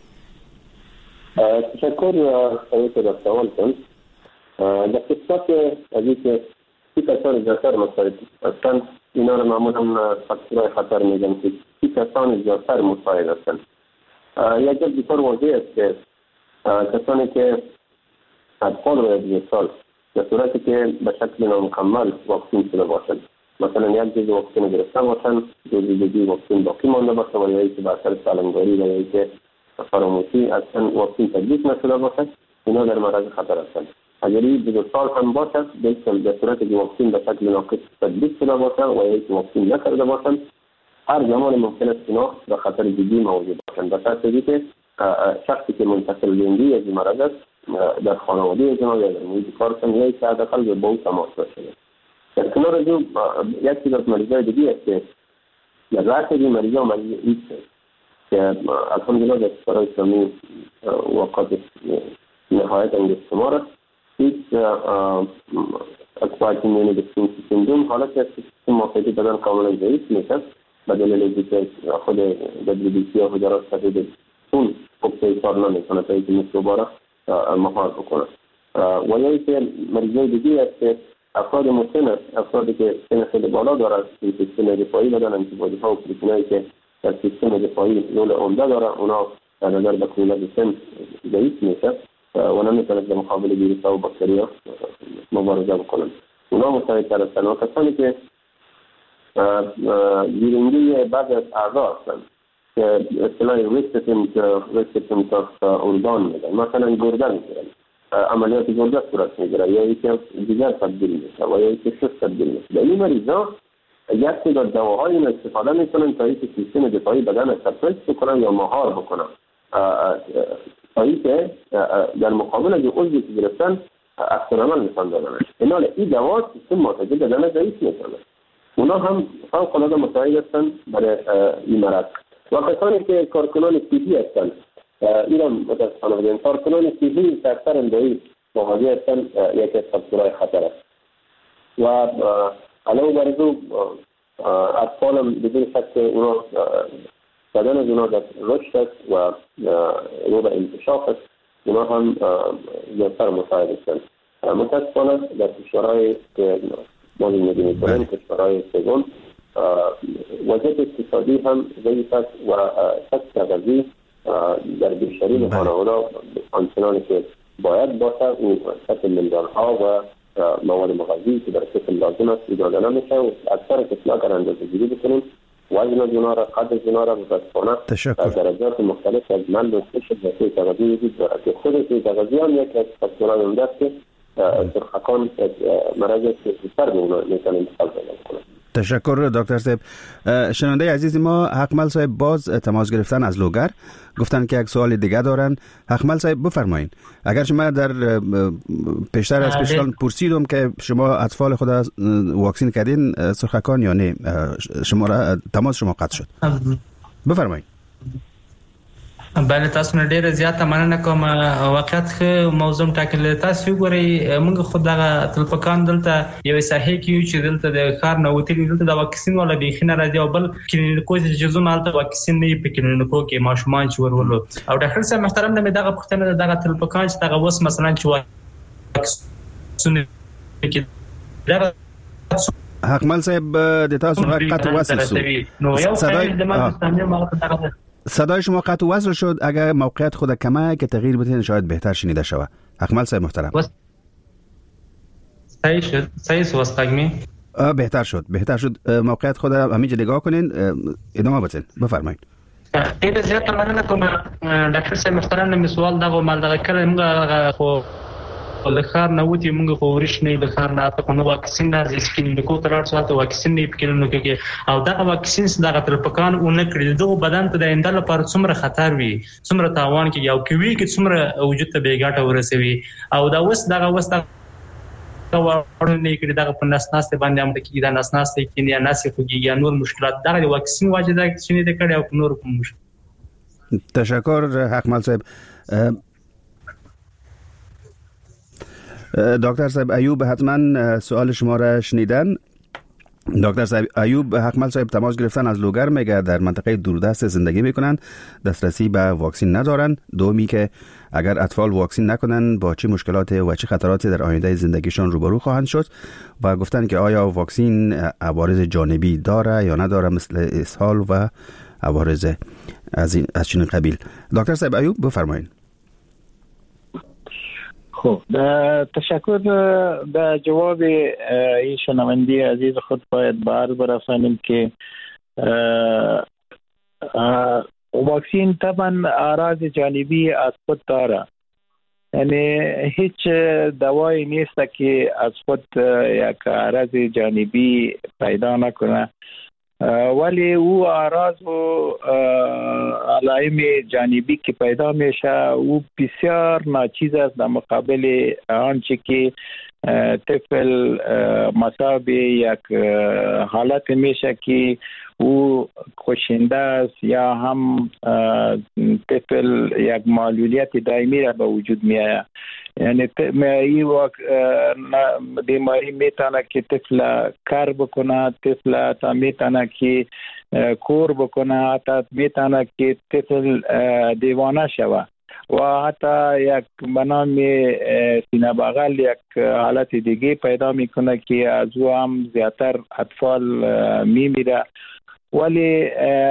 تشکر سویت در سوال کن. در قصات ازی که سی کسان زیادتر مساعد هستند اینا رو معمولا فاکتورهای خطر میگن که سی کسان زیادتر مساعد هستند. یک جب بسیار واضح است که کسانی که اطفال و یک سال در صورتی که به شکل نامکمل واکسین شده باشند، مثلا یک جز واکسین گرفته باشند، دو دیگه واکسین باقی مانده باشه و یا ای که به اثر سالمداری و یا ای که فراموشی اصلا واکسین تطبیق نشده باشد، اینا در معرض خطر هستند. اگر دو سال هم باشد در صورتی که واکسین به شکل ناقص تطبیق شده باشد و یا ای که واکسین نکرده باشند، هر زمان ممکن است اینا به خطر جدی موجود باشند. به شرطی که شخصی که منتقل بیننده از مرض است در خانواده از یا در محیط کارشان یا که حداقل با او تماس داشته. در کنار از او یک چیز از مریضای دیگه است که رأس مریضا مریض ایدز که الحمدلله در کشورهای اسلامی واقعات نهایت انگشتمار است. ایدز اکوایت ایمیونودفیشنسی سیندروم حالتی است که سیستم معافیتی بدن کاملا ضعیف میشه به دلیل اینکه خود دبلیو بی سی یا حجرات سفید خون خوب کار نمیکنه تا اینکه میکروبا را مهار بکنه. و یا اینکه مریضای دیگه است که افراد مسن، افرادی که سن خیلی بالا دارند، سیستم دفاعی بدن، انتیبادی ها و پروتئینایی که در سیستم دفاعی رول عمده داره، اونا در نظر به کولت سن ضعیف میشه و نمیتونند در مقابل ویروس ها و باکتریا مبارزه بکنند. اونا مستعدتر هستند. و کسانی که گیرنگی بعض از اعضا هستند که اصطلاح ریسپتنت آف ارگان میگن، مثلا گرده میگیرن، عملیات گرده صورت میگیره یا یکی دیگر تبدیل میشه و یا یکی شست تبدیل میشه. در این مریضا یک تعداد دواهای این استفاده میکنن تا اینکه سیستم دفاعی بدن سپرس بکنن یا مهار بکنن تا اینکه در مقابل از عضوی که گرفتن اکشن عمل نشان دادن. اینال این دوا سیستم معتدل بدن ضعیف میکنه. اونا هم فوق العاده مساعد هستند برای این مرض. و کسانی که کارکنان طبی هستند، اینا متاسفانه بودن کارکنان طبی که اکثر اندایی مواجه هستند یکی از فاکتورهای خطر است. و علاوه بر این اطفال هم بدون شک اونا بدن از اونا در رشد است و رو به انکشاف است، اونا هم زیادتر مساعد هستند. متاسفانه در کشورهای که ما زندگی میکنیم، کشورهای سوم، وضعیت اقتصادی هم ضعیف است و سطح غذایی در بیشترین خانواده آنچنانی که باید باشه اون سطح مندانها و مواد مغذی که در سیستم لازم است ایجاد نمیشه و اکثر کسلا اگر اندازه گیری بکنیم وزن از اونا را، قد از اونا را متاسفانه در درجات مختلف از مند و خشک و تغذیه وجود دارد که خود تغذیه هم یک از فاکتورهای عمده است که سرخکان مرض سر به اونا میتونه انتقال پیدا کنه. تشکر دکتر صاحب. شنونده عزیز ما حقمل صاحب باز تماس گرفتن از لوگر، گفتن که یک سوال دیگه دارن. حقمل صاحب بفرمایید. اگر شما در پیشتر از پیشتان پرسیدم که شما اطفال خود واکسین کردین سرخکان یا نه، شما را تماس شما قطع شد. بفرمایید. بله تاسو نه ډیره زیاته مننه کوم. واقعیت خو موضوع ټاکل تاسو وګورئ موږ خود دغه تلپکان دلته یو صحیح کیو چې دلته د کار نه وتلی دلته د واکسین ولا بیخینه راځي او بل کلینیکو چې جزو مالته واکسین نه په کلینیکو کې ماشومان چې ورولو او ډاکټر صاحب محترم نه دغه پښتنه دغه تلپکان چې دغه وس مثلا چې واکسین کې دغه حقمل صاحب د تاسو قطع وصل شو. نو یو صدای د ما ستنه مالته صدای شما قطع وصل شد. اگر موقعیت خود کمه که تغییر بدین شاید بهتر شنیده شود. حقمل صاحب محترم صحیح شد. صحیح واسطگمی بهتر شد. بهتر شد. موقعیت خود همینجا نگاه کنین، ادامه بدین. بفرمایید. ډیر زیات مننه کوم ډاکټر صاحب محترم. نو سوال دغه مال دغه کله موږ خو د خار نه وتی موږ خو ورښنې د خار نه ته نو واکسین نه ځکه کو تر څو ته واکسین نه پکې کې او دا واکسین دغه تر پکان او نه کړی دغه بدن ته د اندل پر څومره خطر وي، څومره تاوان کې یو کوي کې څومره وجود ته بیګاټه ورسوي او دا وس دغه وس دا ورنه کې دغه په نسناسته باندې هم کې دا نسناسته کې نه ناسې خوږي یا نور مشکلات دغه واکسین واجده چې نه د کړي او نور کوم مشکل. تشکر حقمل صاحب. دکتر صاحب ایوب حتما سوال شما را شنیدن. دکتر صاحب ایوب حقمل صاحب تماس گرفتن از لوگر، میگه در منطقه دوردست زندگی میکنن، دسترسی به واکسین ندارن. دومی که اگر اطفال واکسین نکنن با چه مشکلات و چه خطراتی در آینده زندگیشان روبرو خواهند شد و گفتن که آیا واکسین عوارض جانبی داره یا نداره مثل اسهال و عوارض از این از چنین قبیل. دکتر صاحب ایوب بفرمایید. خب تشکر. در جواب این شنونده عزیز خود باید بار برسانیم که واکسین طبعا اعراض جانبی از خود داره، یعنی هیچ دوایی نیست که از خود یک اعراض جانبی پیدا نکنه، ولی او اعراض و علائم جانبی که پیدا میشه او بسیار ناچیز است در مقابل آنچه که طفل مصاب یک حالت میشه که او کشنده است یا هم طفل یک معلولیت دائمی را به وجود میآید. یعنی این وقت بیماری میتونه که طفل کار بکنه، طفل تا میتونه که کور بکنه، حتی میتونه که طفل دیوانه شود و حتی یک بنام سینه بغل یک حالت دیگه پیدا میکنه که از او هم زیادتر اطفال میمیره. ولی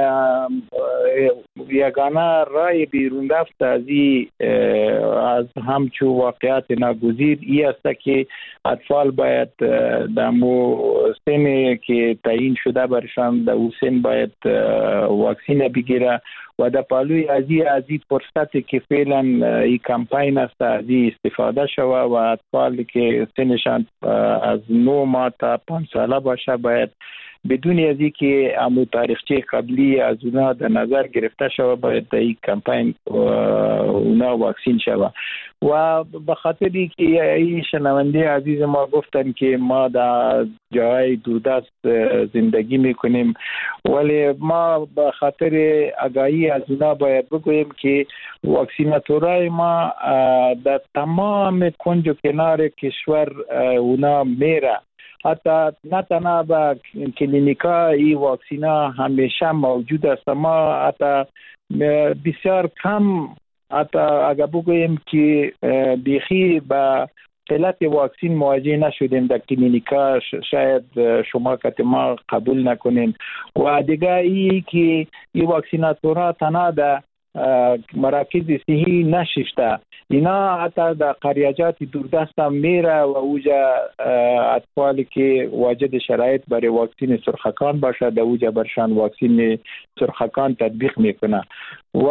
یگانه رای بیرون رفت از از همچو واقعیت ناگزیر ای است که اطفال باید در مو سن که تعیین شده برشان در او سن باید واکسین بگیره و در پالوی از این از این فرصتی که فعلا این کمپین است از این استفاده شوه و اطفال که سنشان از نه ماه تا پنج ساله باشه باید بدون از اینکه امو تاریخچه قبلی از اونا در نظر گرفته شوه باید در این کمپین اونا واکسین شوه. و به خاطر اینکه این شنونده عزیز ما گفتن که ما در جای دوردست زندگی میکنیم، ولی ما به خاطر آگاهی از اونا باید بگوییم که واکسیناتورای ما در تمام کنج و کنار کشور اونا میره. حتی نه تنها با کلینیکا این واکسینا همیشه موجود است. ما حتی بسیار کم حتی اگر بگوییم که بیخی با قلت واکسین مواجه نشدیم در کلینیکا، شاید شما که ما قبول نکنین. و دیگه ای که این واکسیناتورها تنها در مراکز صحی نشسته، اینا حتی در قریجات دوردست هم میره و اوجا اطفالی که واجد شرایط برای واکسین سرخکان باشه در اوجا برشان واکسین سرخکان تطبیق میکنه. و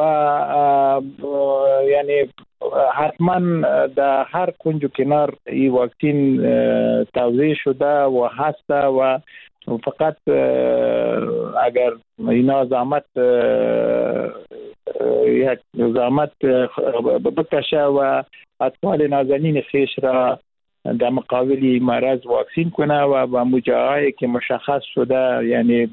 یعنی حتما در هر کنج و کنار این واکسین توزیع شده و هسته و فقط اگر اینا زحمت یک زحمت بکشه و اطفال نازنین خیش را در مقابل مرض واکسین کنه و با مجاهایی که مشخص شده، یعنی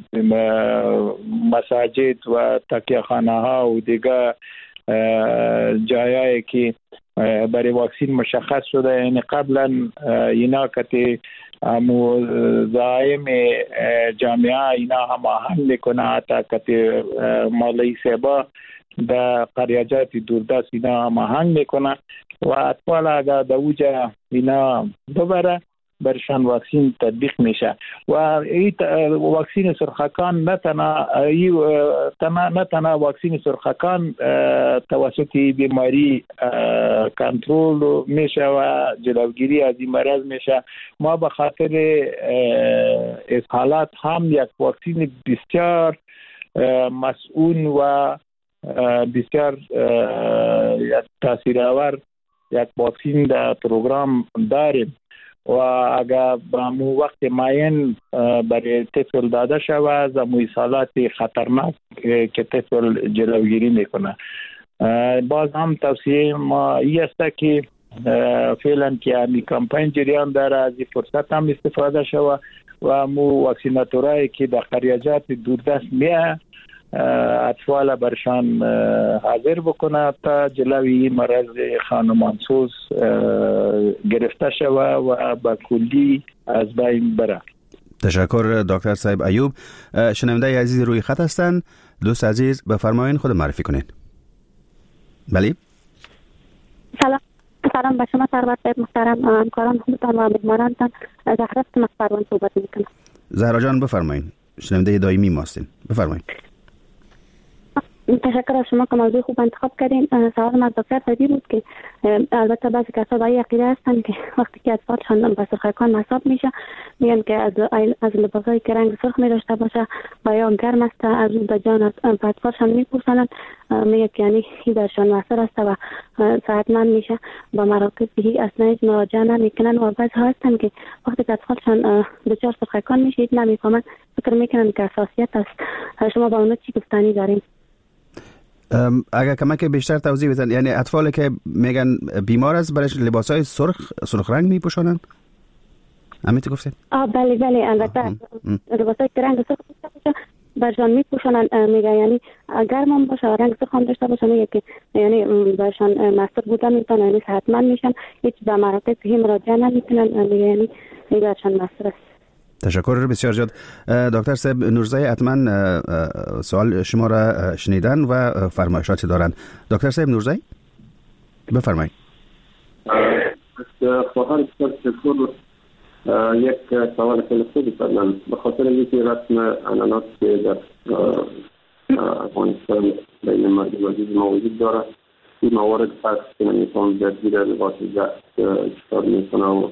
مساجد و تکیه‌خانه ها و دیگه جایایی که برای واکسین مشخص شده، یعنی قبلا اینا که امو زائم جامعه اینا هم آهنگ میکنه، حتی که مالی سیبا در قریجات دوردست اینا هم آهنگ میکنه و اطفال اگر در اوجا اینا ببره برشان واکسین تطبیق میشه. و این واکسین سرخکان نه تنها نه تنها واکسین سرخکان توسط بیماری کنترل میشه و جلوگیری از این مرض میشه. ما به خاطر اسهالات هم یک واکسین بسیار مسئول و بسیار تاثیرآور یک واکسین در پروگرام داریم و اگر به مو وقت معین برای طفل داده شود از مویسالات خطرناک که طفل جلوگیری میکنه. باز هم توصیه ما این است که فعلا که همی کمپین جریان داره از این فرصت هم استفاده شود و مو واکسیناتورایی که در قریجات دوردست میه اطفال برشان حاضر بکنه تا جلوی مرض خانمانسوز گرفته شود و با کلی از بین بره. تشکر دکتر صاحب ایوب. شنونده عزیز روی خط هستند. دوست عزیز بفرمایید خود معرفی کنید. بله. سلام سلام به شما سرور صاحب محترم، همکاران خودتان و مهمانانتان. زهرا از مخبران صحبت میکنم. زهرا جان بفرمایید. شنونده دائمی ما هستین. بفرمایید. تشکر از شما که موضوع خوب انتخاب کردین. سوال من دکتر فدی بود که البته بعضی کسا با این عقیده هستن که وقتی که اطفالشان به سرخکان مصاب میشه میگن که از از لباسایی که رنگ سرخ می داشته باشه و یا گرم است از اون جان از اطفالشان میپرسنن، میگه که یعنی این درشان مؤثر است و صحتمند میشه. با مراکز صحی اصلا مراجعه نمیکنن و بعضی هستن که وقتی که اطفالشان دچار سرخکان میشه نمیفهمن، فکر میکنن که حساسیت است. شما با اونها چی گفتنی دارین؟ اگر کمک بیشتر توضیح بدن، یعنی اطفالی که میگن بیمار است برایش لباسای سرخ سرخ رنگ میپوشونن؟ امیت گفتید؟ آه بله بله البته لباسای که رنگ سرخ داشته باشه برشان میپوشونن، میگه یعنی گرم هم باشه رنگ سرخ هم داشته باشه، میگه که یعنی برشان مسئول بودن میتونن، یعنی صحتمند میشن، هیچ به مراکز صحی مراجعه نمیتونن، میگه یعنی برشان مسئول است. تشکر بسیار زیاد. دکتر صاحب نورزای حتما سوال شما را شنیدن و فرمایشاتی دارند. دکتر صاحب نورزای بفرمایید. خواهر تشکر. یک سوال خیلی خوبی کردن به خاطر اینکه رسم عنعنات که در افغانستان بین مردم عزیز ما وجود داره، این موارد هست که نمیتون در زیر لباس جست چکار میکنه و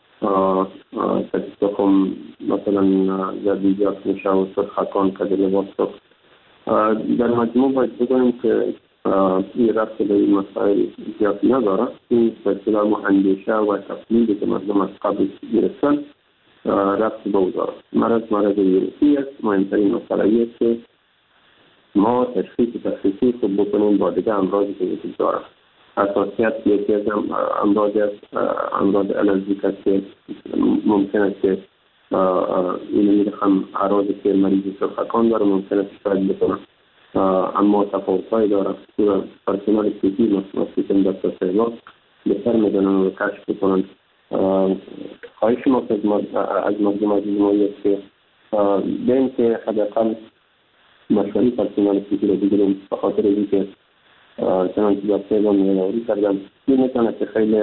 تکستخم مثلا زردیجات میشه و سرخکان که در لباس سخت. در مجموع باید بگویم که این رفت به این مسائل زیادی نداره. این بسیار اندیشه و تفلیدی که مردم از قبل گرفتن رفت به او داره. مرض مرض ویروسی است. مهمترین مسئله است که ما تشخیص تشخیصی خوب بکنیم با دیگه امراضی که وجود داره. اساسیت یکی از امراض است، امراض الرژیک است که ممکن است که این میرخم اعراضی که مریض سرخکان داره ممکن است شاید بکنه، اما تفاوت‌هایی داره. پرسنل سیتی مثل دکتر سیلا بهتر میدونن و کشف بکنن. خواهش ما از مردم عزیز ما است که بین که حداقل مشوری پرسنل سیتی رو بگیریم، به خاطر اینکه چنانچه دکتر سیلا می‌نوری کردن این میتونه که خیلی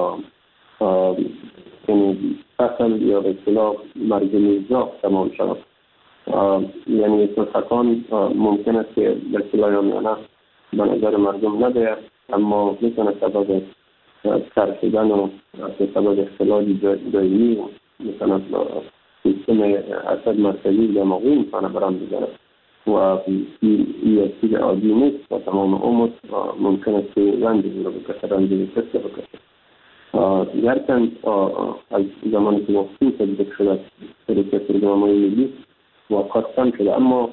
فصل یا به اصطلاح مرگ میزا تمام شود. یعنی سرخکان ممکن است که به اصطلاح یامیانه به نظر مردم نده، اما میتونه سبب سر شدن و سبب اختلال دائمی و میتونه سیستم عصب مرکزی دماغی میتونه برام بزنه و این یک چیز عادی نیست و تمام عمر ممکن است که رنجی رو بکشه، رنجی کسته بکشه. گرچند از زمانی که وقتی تدبیق شده شرکت برنامه ملی موقت کم شده، اما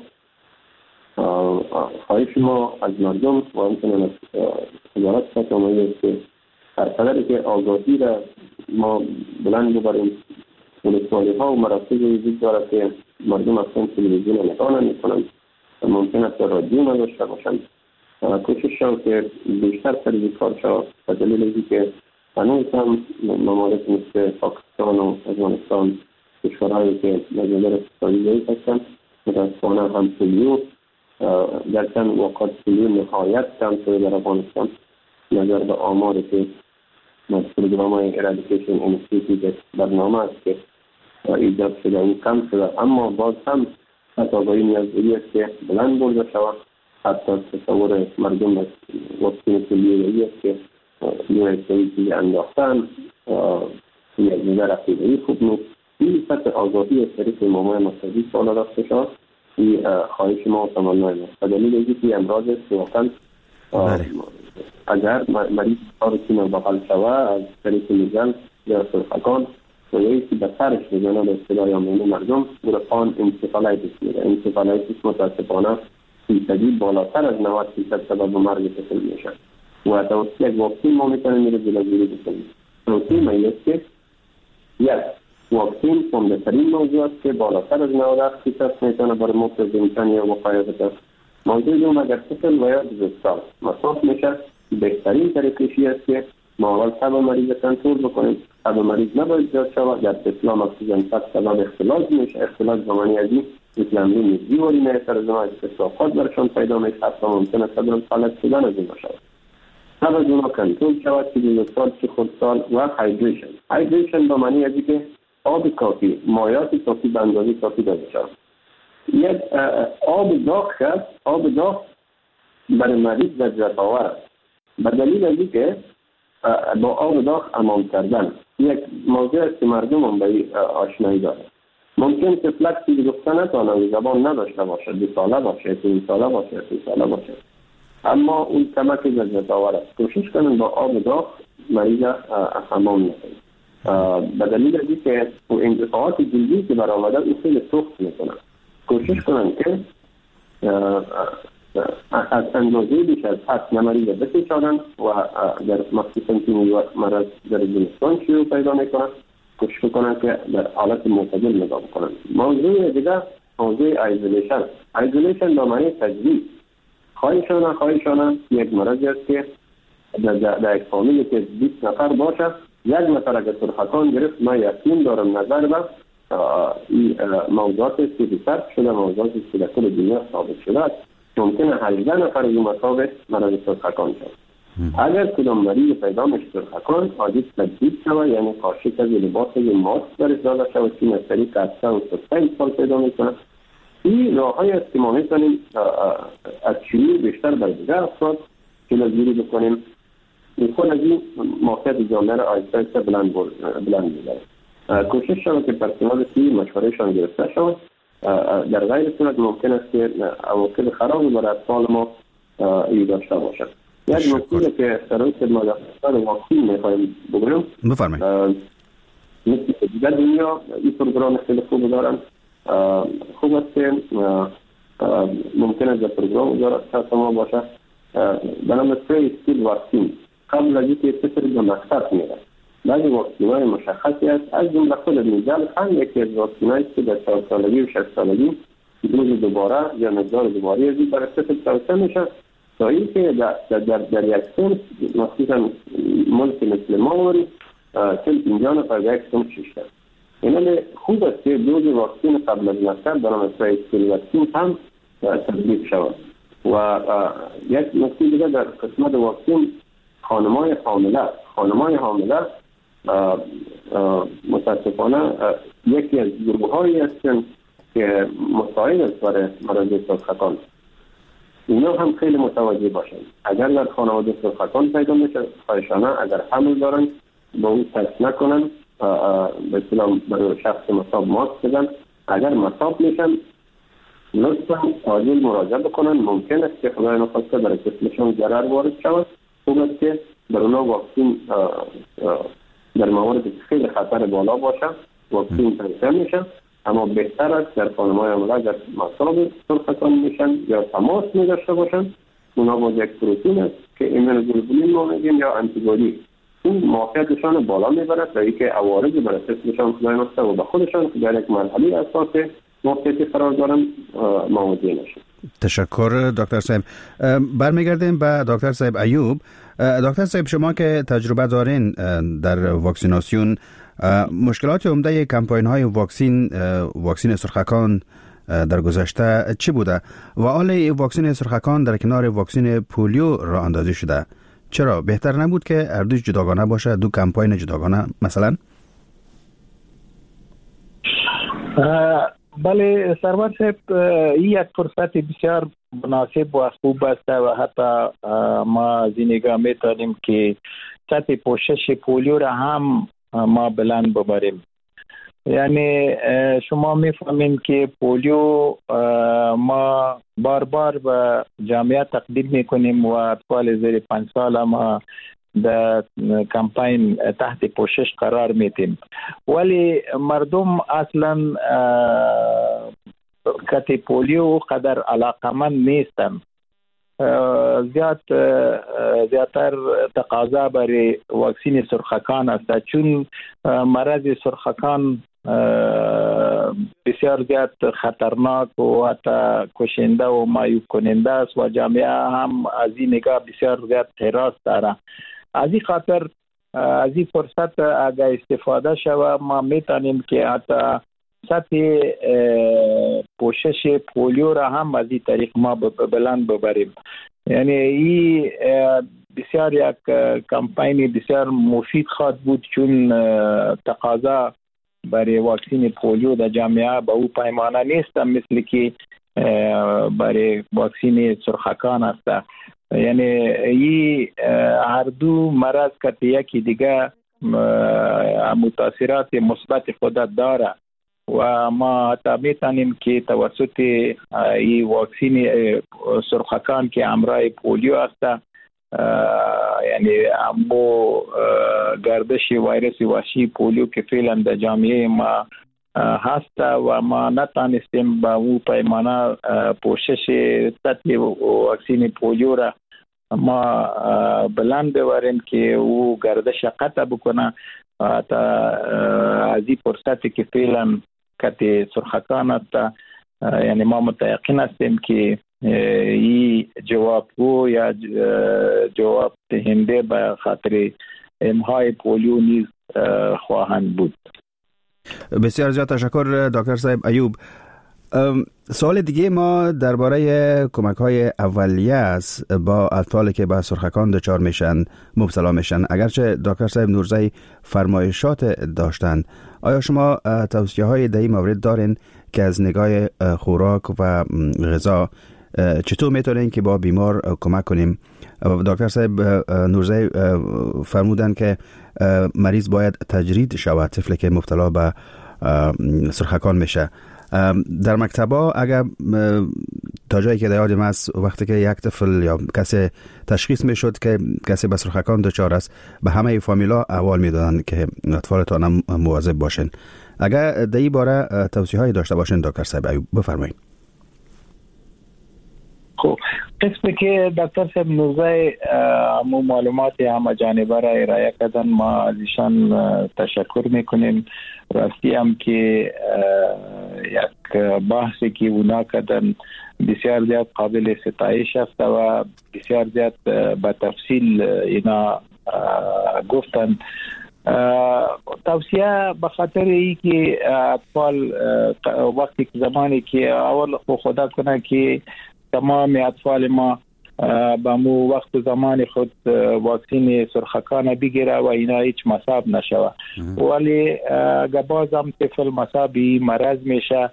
خواهش ما از مردم و همچنین از وزارت صحت است که هر قدری که آگاهی را ما بلند ببریم، ولسوالی ها و مراکز وجود داره که مردم اصلا تلویزیون نگاه نمی‌کنند، ممکن است رادیو نداشته باشند. کوشش شد که بیشتر سر کار شد به دلیل اینکه هنوز هم ممالک مثل پاکستان و افغانستان کشورهایی که نظر اقتصادی ضعیف هستند، متاسفانه هم پولیو گرچند وقت پولیو نهایت کم شده در افغانستان نظر به آماری که پروگرام های ارادیکیشن اینستیتیوت برنامه است که ایجاد شده این کم شده، اما باز هم آگاهی نیازی است که بلند برده شود. حتی تصور مردم از وقتی پولیو است که یه چیزی انداختن یک نظر عقیده‌ای خوب نیست. این سطح آگاهی از طریق امامای مذهبی بالا رفته شد. این خواهش ما و تمنای ما به دلیل اینکه امراض واقعا اگر مریض کار کنه بغل شوه از طریق میزن یا سرخکان و یا ایسی به سرش بزنه به اصطلاح یامینه مردم برقان انسفالایتیس میده. انسفالایتیس متاسفانه فیصدی بالاتر از نود فیصد سبب مرگ کسل میشه و توسط یک واکسین ما میتونیم میره جلوگیری بکنیم. توصیه این است که یک واکسین عمده‌ترین موضوع است که بالاتر از نود و هفت فیصد میتونه برای ما پرزنتن یا وقایع بده. موضوع دوم اگر کسل و یا دزستان مصاف میشه، بهترین طریقشی است که ما اول تب مریض کنترل بکنیم. تب مریض نباید زیاد شود. در اسلام اکسیژن تب سبب اختلاج میشه. اختلاج زمانی ازی مثل امری نیزی وری نه ترزمه استفاقات برشان پیدا میشه، حتی ممکنه سبب فلج شدن از این باشد. تب از اونا کنترل شود که دزستان چی خودسال و هایدریشن. هایدریشن به معنی ازی که آب کافی، مایات کافی به اندازه کافی داده شود. یک آب داغ شد، آب داغ برای مریض لذت آور است. به دلیل ازی که با آب داغ حمام کردن یک موضوع است که مردم هم به آشنایی داره. ممکن که فلک چیزی گفته نتانه و زبان نداشته باشد، دو ساله باشه، سه ساله باشه، سه ساله باشه، اما اون کمک لذت آور است. کوشش کنن با آب داغ مریض حمام نکنید. به دلیل ازی که اندفاعات جلدی که برآمده اون خیلی سخت میکنن. کوشش کنن که از اندازه بیش از حد مریض بپیچانند و در مخصوصا که مرض در زمستان شیوع پیدا میکنند کوشش کنن که در حالت معتدل نگاه کنن. موضوع دیگه موضوع ایزولیشن. ایزولیشن به معنی تجزیه. خواهشانه خواهشانه یک مرضی است که در, در یک فامیلی که بیست نفر باشه، یک نفر اگر سرخکان گرفت، من یقین دارم نظر به این موضوعات است که بیشتر شده، موضوعات است که در کل دنیا ثابت شده است، ممکنه هجده نفر این مطابق مرض سرخکان شد. اگر کدام مریض پیدا میشه سرخکان، عادی تجدید شود، یعنی قاشق از لباس ماسک برش داده شود که از طریق کسته و سرخه سال پیدا میکنه. این راه های است که ما میتونیم از شیوع بیشتر بر دیگر افراد جلوگیری بکنیم. این خود از این موقعیت جامعه را آیسته آیسته بلند بگیرد. کوشش شود که پرسنل سی مشورهشان گرفته شود. در غیر صورت ممکن است که عواقب خراب برای اطفال ما ای داشته باشد. یک نکته که سرای خدمت در واکسین میخوایم بگویم، بفرمایید. مثل دیگر دنیا این پروگرام خیلی خوب دارن. خوب است که ممکن است در پروگرام وزارت ما باشه به نام پری اسکیل واکسین. قبل از اینکه طفل به مکتب میره، بعضی واکسین‌های مشخصی است، از جمله خود میزل هم یکی از واکسین‌هایی است که در چهار سالگی و شش سالگی دوز دوباره یا مقدار دوباره از این برای طفل توصیه میشه تا اینکه در, در, در, در یک سن، مخصوصا ملک مثل ما وری چل پنجاه نفر یک سن شیشته. اینه خوب است که دوز واکسین قبل از مکتب به نام پری اسکیل واکسین هم تطبیق شود. و یک نکته دیگه در قسمت واکسین، خانمای حامله خانمای حامله متاسفانه یکی از گروه‌هایی هستند که مساعد است برای مرض سرخکان. اینا هم خیلی متوجه باشند. اگر در خانواده سرخکان پیدا میشه، خواهشانه اگر حمل دارن با اون تست نکنن، به اصطلاح برای شخص مصاب ماسک بدن. اگر مصاب میشن لطفا عاجل مراجعه بکنن. ممکن است که خدای نخواسته برای طفلشون ضرر وارد شود. خوب است که در اونا واکسین در موارد خیلی خطر بالا باشه واکسین توصیه میشه، اما بهتر است در خانم‌های حامله اگر مصاب سرخکان میشن یا تماس می‌داشته باشن، اونا با یک پروتئین است که ایمونوگلوبولین ما میگیم یا آنتیبادی، این موقعیتشان بالا میبره تا اینکه عوارضی برای طفلشان خدای نخواسته و به خودشان که در یک مرحله اساسی موقعیتی قرار دارن مواجه نشن. تشکر دکتر صاحب. برمیگردیم به دکتر صاحب ایوب. دکتر صاحب، شما که تجربه دارین در واکسیناسیون، مشکلات عمده کمپاین های واکسین واکسین سرخکان در گذشته چی بوده و حال واکسین سرخکان در کنار واکسین پولیو راه اندازی شده؟ چرا بهتر نبود که هر دوش جداگانه باشه، دو کمپاین جداگانه مثلا؟ بله سرور صاحب، این یک فرصت بسیار مناسب و خوب است و حتی ما از این نگاه میتونیم که سطح پوشش پولیو را هم ما بلند ببریم. یعنی شما میفهمین که پولیو ما بار بار به جامعه تقدیم میکنیم و اطفال زیر پنج سال ما در کمپاین تحت پوشش قرار میدیم، ولی مردم اصلا کتی پولیو قدر علاقمند نیستن. زیاد زیادتر تقاضا برای واکسین سرخکان است، چون مرض سرخکان بسیار زیاد خطرناک و حتی کشنده و معیوب کننده است و جامعه هم از این نگاه بسیار زیاد حراس داره. از این خاطر از این فرصت اگر استفاده شود ما میتونیم که حتی سطح پوشش پولیو را هم از این طریق ما بلند ببریم. یعنی این بسیار یک کمپین بسیار مفید خواهد بود، چون تقاضا برای واکسین پولیو در جامعه به او پیمانه نیست مثل که برای واکسین سرخکان است. یعنی این هر دو مرض که یکی دیگه متاثرات مثبت خود داره و ما حتی میتونیم که توسط این واکسین سرخکان که همراه پولیو است، یعنی امو گردش ویروس وحشی پولیو که فعلا در جامعه ما هست و ما نتانستیم با او پیمانه پوشش سطح واکسین پولیو را ما بلند ببریم که او گردش قطع بکنه. تا از این فرصتی که فعلا کت سرخکان تا یعنی ما متيقن هستیم که این جوابگو یا جواب دهنده به خاطر امهای پولیو نیز خواهند بود. بسیار زیاد تشکر دکتر صاحب ایوب. سوال دیگه ما درباره کمک‌های اولیه است با اطفالی که به سرخکان دچار میشن، مبتلا میشن. اگرچه دکتر صاحب نورزی فرمایشات داشتن، آیا شما توصیه‌های در این مورد دارین که از نگاه خوراک و غذا چطور میتونیم که با بیمار کمک کنیم؟ دکتر صاحب نورزی فرمودن که مریض باید تجرید شود، طفلی که مبتلا به سرخکان میشه. در مکتبا اگر تا جایی که یادم است وقتی که یک طفل یا کسی تشخیص میشد که کسی به سرخکان دچار است، به همه فامیلا احوال میدادن که اطفالتان مواظب باشین. اگر در این باره توصیه‌هایی داشته باشین دکتر صاحب ایوب بفرمایید. خب قسمی که دکتر صاحب نورزی مو معلومات همه جانبه را ارائه کردن، ما از ایشان تشکر میکنیم. راستی هم که یک بحثی که اونا کردن بسیار زیاد قابل ستایش است و بسیار زیاد به تفصیل اینا گفتن. توصیه به خاطر ای که اطفال وقتی که زمانی که اول خدا کنه که تمام اطفال ما با مو وقت زمان خود واکسین سرخکان بگیره و اینا هیچ مصاب نشوه، ولی اگر باز هم طفل مصابی مرض میشه،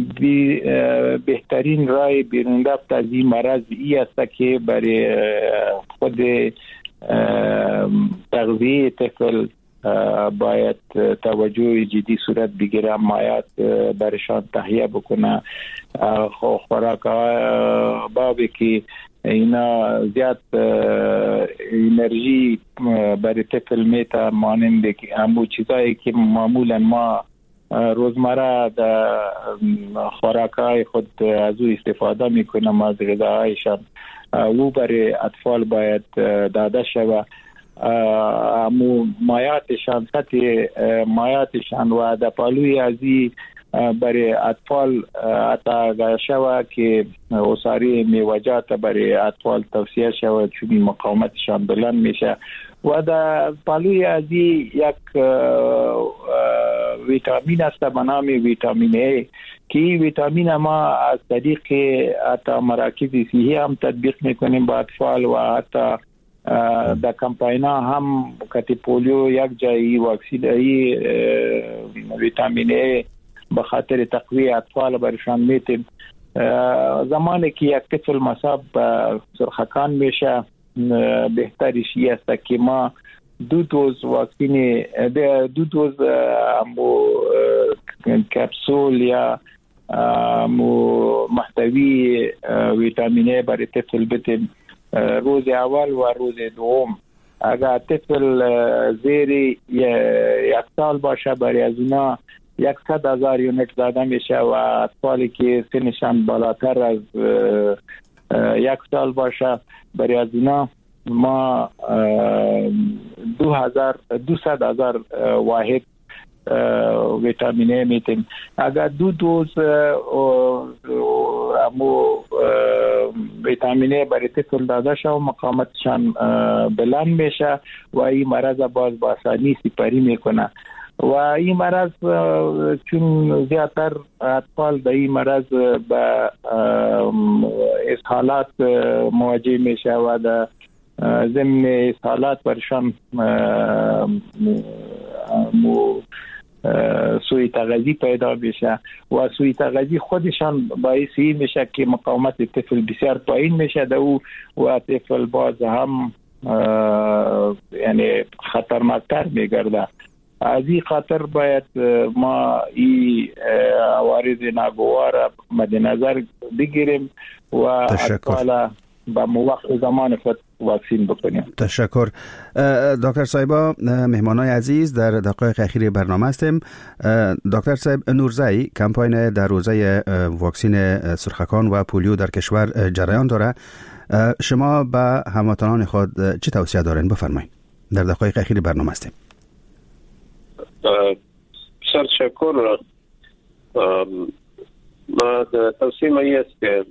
بهترین رای بیرون رفت از این مرض ای است که برای خود تغذیه طفل باید توجه جدی صورت بگیره، مایات برشان تهیه بکنه، خوراک بابی که اینا زیاد انرژی برای طفل میته، مانند همون چیزایی که معمولا ما روزمره در خوراکای خود از او استفاده میکنم از غذاهایشان، او برای اطفال باید داده شود. امو مایاتشان سطح مایاتشان و در پالوی ازی برای اطفال اتا شوه که اساری میوجات برای اطفال توصیه شوه چون مقاومتشان بلند میشه و در پالوی ازی یک ویتامین است به نام ویتامین ای که ویتامین ما از طریق اتا مراکز صحی هم تطبیق میکنیم با اطفال و اتا در کمپاینا هم کتی پولیو یک جایی واکسین ای ویتامین ای به خاطر تقویه اطفال برشان میتیم. زمانی که یک طفل مصاب سرخکان میشه بهترش ای است که ما دو دوز واکسین دو دوز امو کپسول یا امو محتوی ویتامین ای برای طفل بتیم روز اول و روز دوم. اگر طفل زیر یک سال باشه برای از اونا یکصد هزار یونیت داده میشه و اطفالی که سنشان بالاتر از یک سال باشه برای از اونا ما دو هزار دوصد هزار واحد ویتامین ای میتیم. اگر دو دوز امو ویتامین ای برای طفل داده شد مقاومتشان بلند میشه و این مرض باز با آسانی سپری میکنه و این مرض چون زیادتر اطفال در این مرض به اسهالات مواجه میشه و در ضمن اسهالات برشان سوی تغذی پیدا بشه و سوی تغذی خودشان باعثی میشه که مقاومت طفل بسیار پایین میشه ده او و طفل باز هم یعنی خطرناکتر میگرده. از این خاطر باید ما این عوارض ناگوار مد نظر بگیریم و اطفال با موقع زمان خود واکسین بکنیم. تشکر دکتر صاحبا. مهمانای عزیز در دقایق اخیر برنامه هستیم. دکتر صاحب نورزی کمپاین در روزه واکسین سرخکان و پولیو در کشور جریان داره. شما به هموطنان خود چه توصیه دارین؟ بفرمایید. در دقایق اخیر برنامه هستیم. بسیار تشکر. ما توصیه ما است که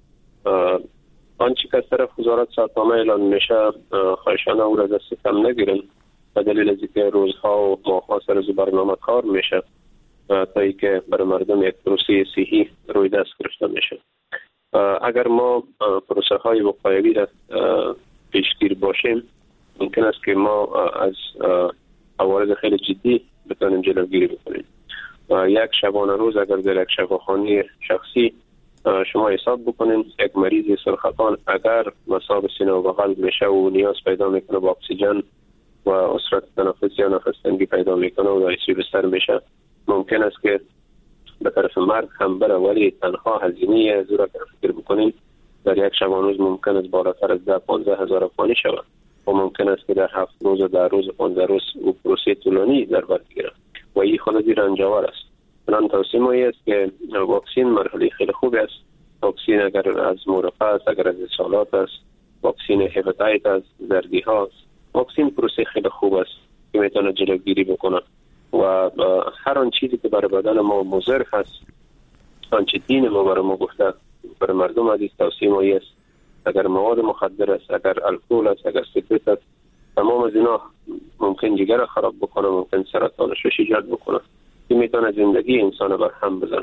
آنچه که از طرف وزارت صحت‌نامه اعلان میشه خواهشانه او را دست کم نگیرن، به دلیل از اینکه روزها و ماه‌ها سر از برنامه کار میشه تا اینکه برای مردم یک پروسه صحی روی دست گرفته میشه. اگر ما پروسه های وقایوی را پیشگیر باشیم، ممکن است که ما از عوارض خیلی جدی بتونیم جلوگیری بکنیم. یک شبانه روز اگر در یک شفاخانه شخصی شما حساب بکنیم، یک مریض سرخفان اگر مصاب سینه و قلب میشه و نیاز پیدا میکنه با اکسیژن و اثرات تنفسی یا نفس تنگی پیدا میکنه و آیسیو بستر میشه، ممکن است که به طرف مرگ هم بره، ولی تنها هزینه زورا که فکر بکنیم در یک شبانه روز ممکن است بالاتر از ده پانزده هزار افغانی شود و ممکن است که در هفت روز و در روز پانزده روز و پروسه طولانی در بر بگیره و این خود زیر رنجاور است. من توصیه ما است که واکسین مرحله خیلی خوب است. واکسین اگر از مورقه است، اگر از اسهالات است، واکسین هپاتیت است، زردی هاست، واکسین پروسه خیلی خوب است که میتونه جلوگیری بکنه و هر آن چیزی که برای بدن ما مضر هست، آنچه دین ما برای ما گفته، برای مردم عزیز توصیه ما است اگر مواد مخدر است، اگر الکل است، اگر سیگارت است، تمام از اینا ممکن جگر خراب بکنه، ممکن سرطانش رو ایجاد بکنه، که میتونه زندگی انسان بر هم بزنه.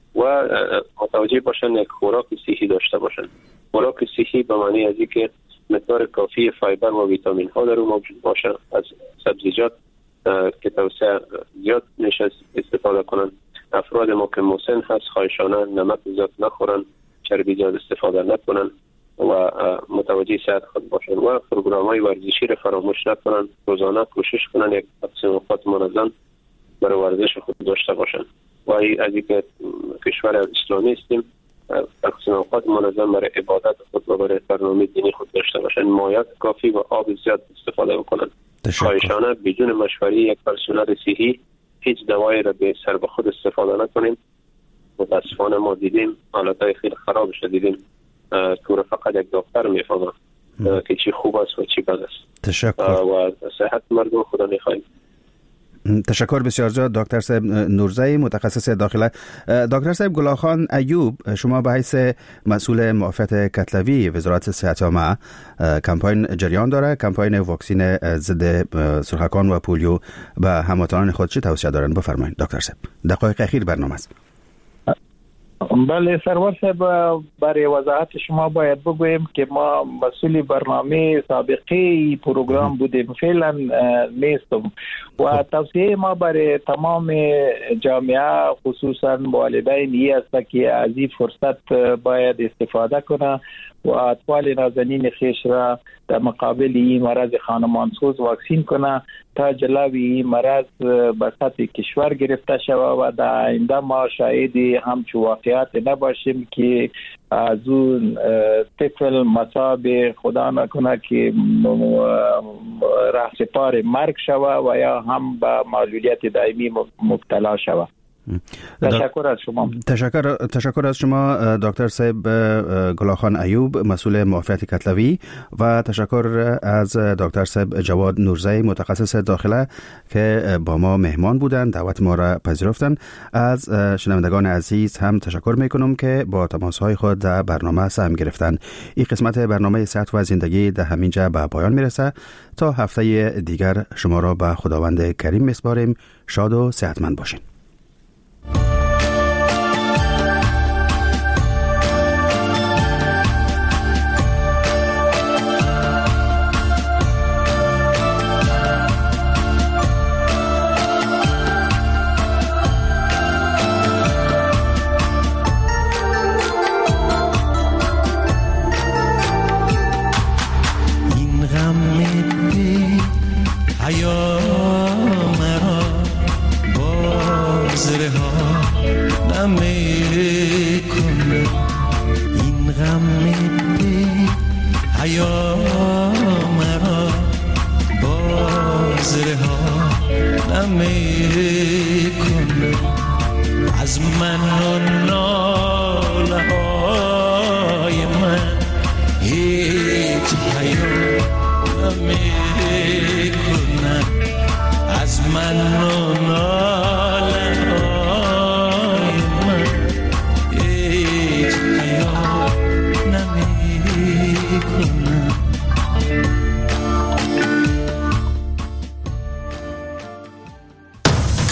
و متوجه باشن یک خوراک صحی داشته باشن. خوراک صحی به معنی از اینکه مقدار کافی فایبر و ویتامین ها در اون موجود باشه، از سبزیجات که توسعه زیاد میشه استفاده کنن. افراد ما که مسن هست خواهشانه نمک زیاد نخورن، چربی زیاد استفاده نکنن و متوجه صحت خود باشن و پروگرام‌های ورزشی را فراموش نکنن. روزانه کوشش کنن یک تقسیم اوقات منظم برای ورزش خود داشته باشن. و از اینکه کشور اسلامی هستیم، تقسیم اوقات منظم برای عبادت خود و برای برنامه دینی خود داشته باشن. مایعات کافی و آب زیاد استفاده بکنن. خواهشانه بدون مشوره یک پرسنل صحی هیچ دوایی را به سر به خود استفاده نکنیم. متاسفانه ما دیدیم حالتهای خیلی خرابش دیدیم که فقط یک دکتر میفهمه که چی خوب است و چی بد است. تشکر. و صحت مردم خدا میخواهیم. تشکر بسیار زیاد دکتر صاحب نورزی، متخصص داخله. دکتر صاحب گلاخان ایوب، شما به حیث مسئول معافیت کتلوی وزارت صحت عامه کمپاین جریان داره. کمپاین واکسین ضد سرخکان و پولیو به هموطنان خود چه توصیه دارن؟ بفرمایید دکتر صاحب، دقایق اخیر برنامه است. بله سرور صاحب، برای وضاحت شما باید بگویم که ما مسئول برنامه سابقه پروگرام بودیم، فعلا نیستم و توصیه ما برای تمام جامعه خصوصا والدین این است که از این فرصت باید استفاده کنه و اطفال نازنین خیش را در مقابل این مرض خانمانسوز واکسین کنه تا جلوی این مرض به سطح کشور گرفته شود و در آینده ما شاهد همچون واقعیت نباشیم که از اون طفل مصاب خدا نکنه که رهسپار مرگ شود و یا هم به معلولیت دائمی مبتلا شود. تشکر از شما. تشکر تشکر از شما دکتر صاحب گلاخان ایوب، مسئول معافیت کتلوی، و تشکر از دکتر صاحب جواد نورزی، متخصص داخله که با ما مهمان بودند، دعوت ما را پذیرفتند. از شنوندگان عزیز هم تشکر میکنم که با تماسهای خود در برنامه سهم گرفتند. این قسمت برنامه صحت و زندگی در همینجا به پایان میرسه. تا هفته دیگر شما را به خداوند کریم میسپاریم. شاد و صحتمند باشین. از من و ناله های من هیچ حیا نمی کنن، از من و